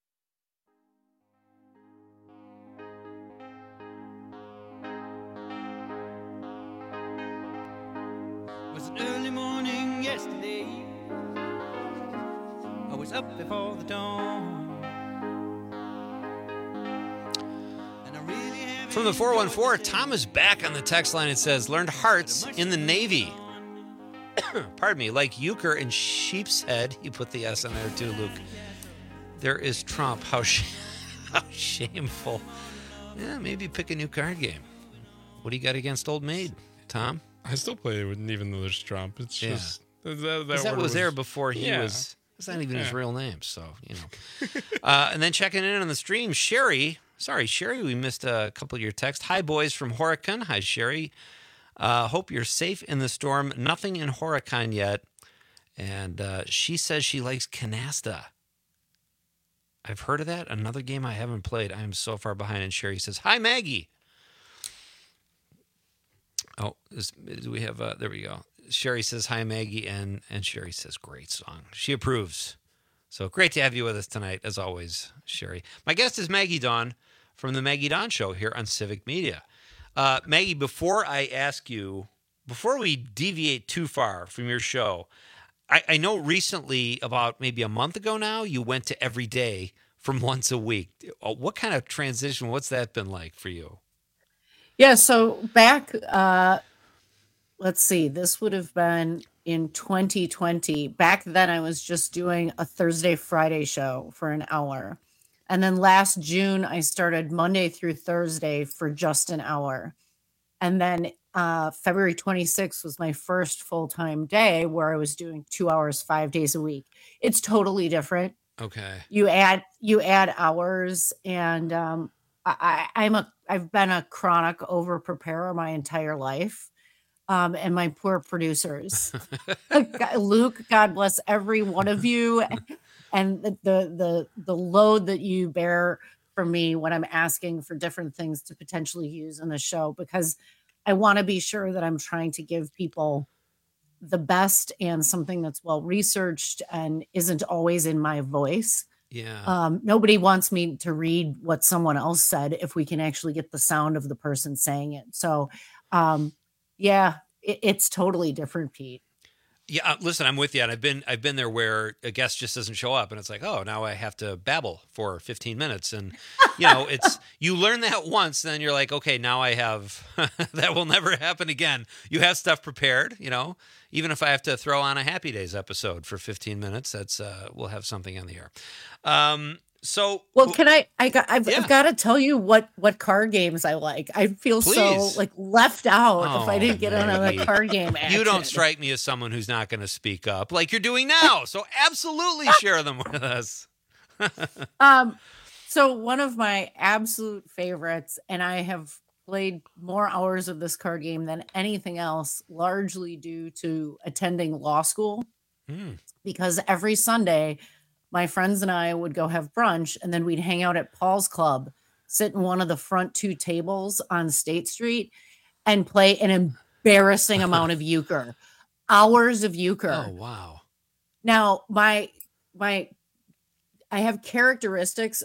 It was an early morning yesterday. I was up before the dawn. From the four one four, Tom is back on the text line. It says, learned hearts in the Navy. Pardon me, like euchre and sheep's head. You put the S in there too, Luke. There is Trump. How, sh- how shameful. Yeah, maybe pick a new card game. What do you got against Old Maid, Tom? I still play it with, even though there's Trump. It's yeah. just... That, that, that was, was there before he yeah. was... It's not even yeah. his real name, so, you know. uh, and then checking in on the stream, Sherry... Sorry, Sherry, we missed a couple of your texts. Hi, boys from Horicon. Hi, Sherry. Uh, hope you're safe in the storm. Nothing in Horicon yet. And uh, she says she likes Canasta. I've heard of that. Another game I haven't played. I am so far behind. And Sherry says, hi, Maggie. Oh, is, do we have, uh, there we go. Sherry says, hi, Maggie. And, and Sherry says, great song. She approves. So great to have you with us tonight, as always, Sherry. My guest is Maggie Dawn from the Maggie Dawn Show here on Civic Media. Uh, Maggie, before I ask you, before we deviate too far from your show, I, I know recently, about maybe a month ago now, you went to every day from once a week. What kind of transition, what's that been like for you? Yeah, so back, uh, let's see, this would have been in twenty twenty. Back then, I was just doing a Thursday, Friday show for an hour. And then last June, I started Monday through Thursday for just an hour. And then uh, February twenty-sixth was my first full-time day where I was doing two hours, five days a week. It's totally different. Okay. You add you add hours, and um, I, I'm a I've been a chronic over preparer my entire life. Um, and my poor producers, Luke, God bless every one of you, and the, the the the load that you bear for me when I'm asking for different things to potentially use in the show, because I want to be sure that I'm trying to give people the best and something that's well researched and isn't always in my voice. Yeah. Um, nobody wants me to read what someone else said if we can actually get the sound of the person saying it. So, um, yeah, it, it's totally different, Pete. Yeah, uh, listen, I'm with you. And I've been I've been there where a guest just doesn't show up, and it's like, oh, now I have to babble for fifteen minutes, and you know, it's you learn that once, then you're like, okay, now I have that will never happen again. You have stuff prepared, you know. Even if I have to throw on a Happy Days episode for fifteen minutes, that's uh, we'll have something on the air. Um, so, well, can I? I got. I've, yeah. I've got to tell you what what card games I like. I feel Please. so like left out Oh, if I didn't get on a Maggie. card game. Action. You don't strike me as someone who's not going to speak up like you're doing now. So absolutely share them with us. um, so one of my absolute favorites, and I have played more hours of this card game than anything else, largely due to attending law school. Mm. Because every Sunday, my friends and I would go have brunch, and then we'd hang out at Paul's Club, sit in one of the front two tables on State Street, and play an embarrassing amount of euchre. Hours of euchre. Oh, wow. Now, my my I have characteristics of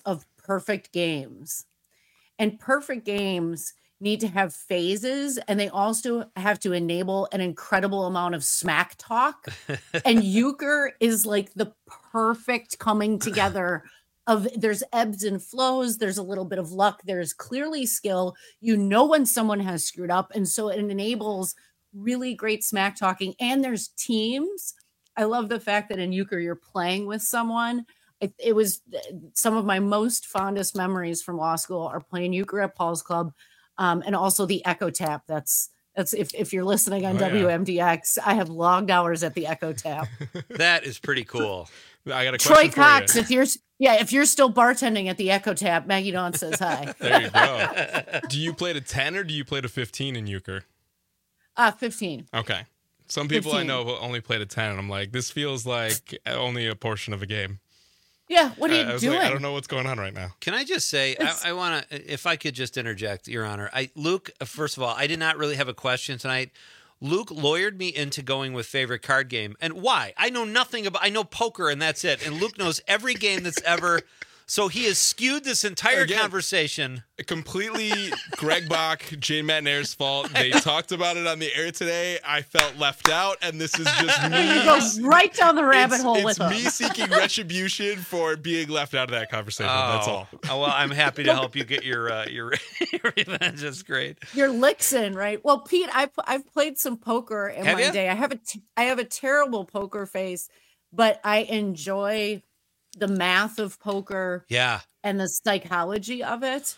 perfect games. And perfect games need to have phases, and they also have to enable an incredible amount of smack talk. And euchre is like the perfect coming together of there's ebbs and flows, there's a little bit of luck, there's clearly skill. You know when someone has screwed up, and so it enables really great smack talking. And there's teams. I love the fact that in euchre you're playing with someone. It, it was some of my most fondest memories from law school are playing euchre at Paul's Club, um, and also the Echo Tap. That's that's if, if you're listening on oh, W M D X, yeah. I have logged hours at the Echo Tap. That is pretty cool. I got a Troy question Cox, for you. if you're yeah, if you're still bartending at the Echo Tap, Maggie Dawn says hi. There you go. Do you play to ten or do you play to fifteen in euchre? Uh, fifteen. Okay. Some people fifteen. I know only play to ten, and I'm like, this feels like only a portion of a game. Yeah, what are you uh, I was doing? Like, I don't know what's going on right now. Can I just say, I, I want to, if I could just interject, Your Honor. I Luke, first of all, I did not really have a question tonight. Luke lawyered me into going with favorite card game. And why? I know nothing about, I know poker and that's it. And Luke knows every game that's ever, so he has skewed this entire Again, conversation. Completely Greg Bach, Jane Matnair's fault. They talked about it on the air today. I felt left out, and this is just me. You go right down the rabbit it's, hole it's with him. It's me seeking retribution for being left out of that conversation. Oh, that's all. Oh, well, I'm happy to help you get your uh, your, your revenge. That's great. Your licks in, right? Well, Pete, I've I've played some poker in Have my you? day. I have a t- I have a terrible poker face, but I enjoy the math of poker. Yeah. And the psychology of it.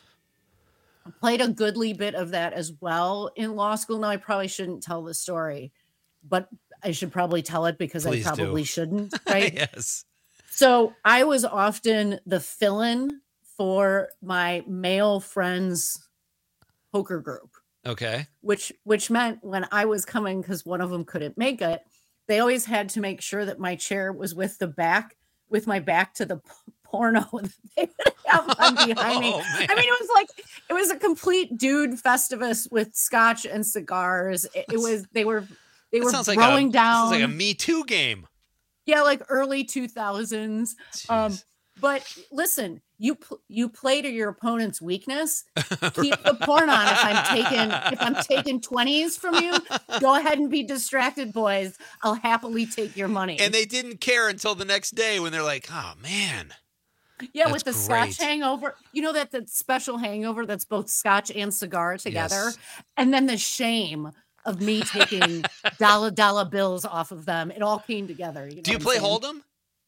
I played a goodly bit of that as well in law school. Now, I probably shouldn't tell the story, but I should probably tell it because Please I probably do. shouldn't, right? Yes. So I was often the fill-in for my male friends' poker group, Okay. which which meant when I was coming, because one of them couldn't make it, they always had to make sure that my chair was with the back, with my back to the p- porno they would have on behind me. Oh, man. I mean, it was like it was a complete dude festivus with scotch and cigars. It, it was they were they That were sounds like throwing a, down. Sounds like a Me Too game. Yeah, like early two thousands. Um, but listen, you pl- you play to your opponent's weakness. Keep the porn on. If I'm taking if I'm taking twenties from you, go ahead and be distracted, boys. I'll happily take your money. And they didn't care until the next day when they're like, "Oh man." Yeah, That's with the great. scotch hangover. You know that that special hangover that's both scotch and cigar together, Yes. and then the shame of me taking dollar dollar bills off of them. It all came together. You know Do you what I'm play saying? Hold'em?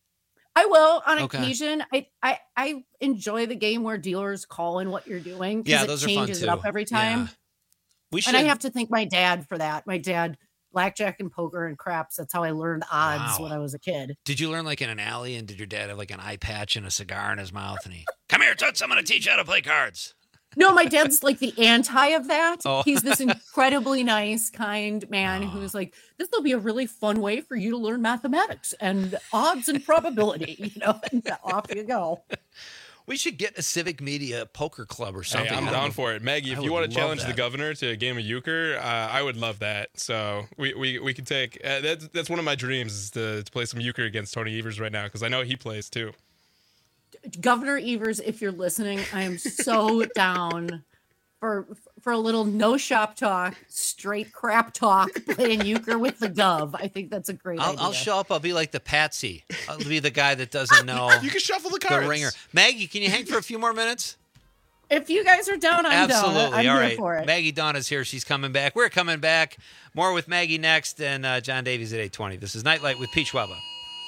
I will on Okay. occasion. I, I I enjoy the game where dealers call in what you're doing. 'cause Yeah, it those are fun changes it too. up every time. Yeah. We should. And I have to thank my dad for that. My dad, blackjack and poker and craps. That's how I learned odds Wow. when I was a kid. Did you learn like in an alley? And did your dad have like an eye patch and a cigar in his mouth? And he, come here, Toots, I'm going to teach you how to play cards. No, my dad's like the anti of that. Oh. He's this incredibly nice, kind man who's like, this will be a really fun way for you to learn mathematics and odds and probability, you know, and off you go. We should get a civic media poker club or something. Hey, I'm I down don't- for it. Maggie, if I you would want to love challenge the that. governor to a game of euchre, uh, I would love that. So we we, we could take uh, that's that's one of my dreams is to, to play some euchre against Tony Evers right now because I know he plays too. Governor Evers, if you're listening, I am so down for for a little no shop talk, straight crap talk, playing euchre with the gov. I think that's a great I'll, idea. I'll show up. I'll be like the patsy. I'll be the guy that doesn't know. You can shuffle the the cards. ringer. Maggie, can you hang for a few more minutes? If you guys are down, I'm Absolutely. down. I'm All here right. for it. Maggie Dawn is here. She's coming back. We're coming back. More with Maggie next, and uh, John Davies at eight twenty. This is Nightlight with Pete Schwaba.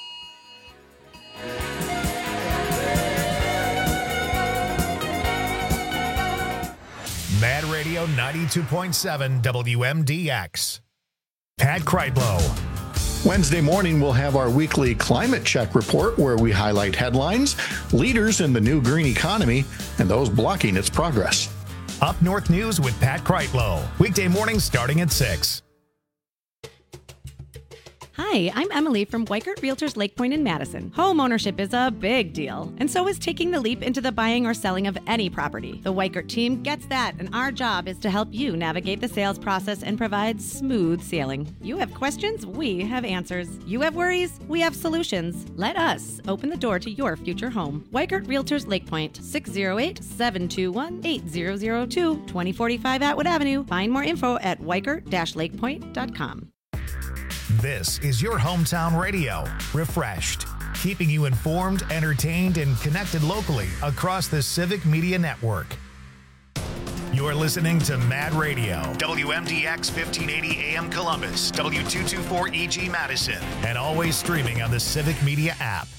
Mad Radio ninety-two point seven W M D X. Pat Kreitlow. Wednesday morning, we'll have our weekly climate check report where we highlight headlines, leaders in the new green economy, and those blocking its progress. Up North News with Pat Kreitlow. Weekday mornings starting at six. Hi, I'm Emily from Weikert Realtors Lake Point in Madison. Home ownership is a big deal, and so is taking the leap into the buying or selling of any property. The Weikert team gets that, and our job is to help you navigate the sales process and provide smooth sailing. You have questions, we have answers. You have worries, we have solutions. Let us open the door to your future home. Weikert Realtors Lake Point, six oh eight, seven two one, eight zero zero two, twenty forty-five Atwood Avenue. Find more info at weikert dash lakepoint dot com. This is your hometown radio, refreshed, keeping you informed, entertained, and connected locally across the Civic Media Network. You're listening to Mad Radio, W M D X fifteen eighty A M Columbus, W two twenty-four E G Madison, and always streaming on the Civic Media app.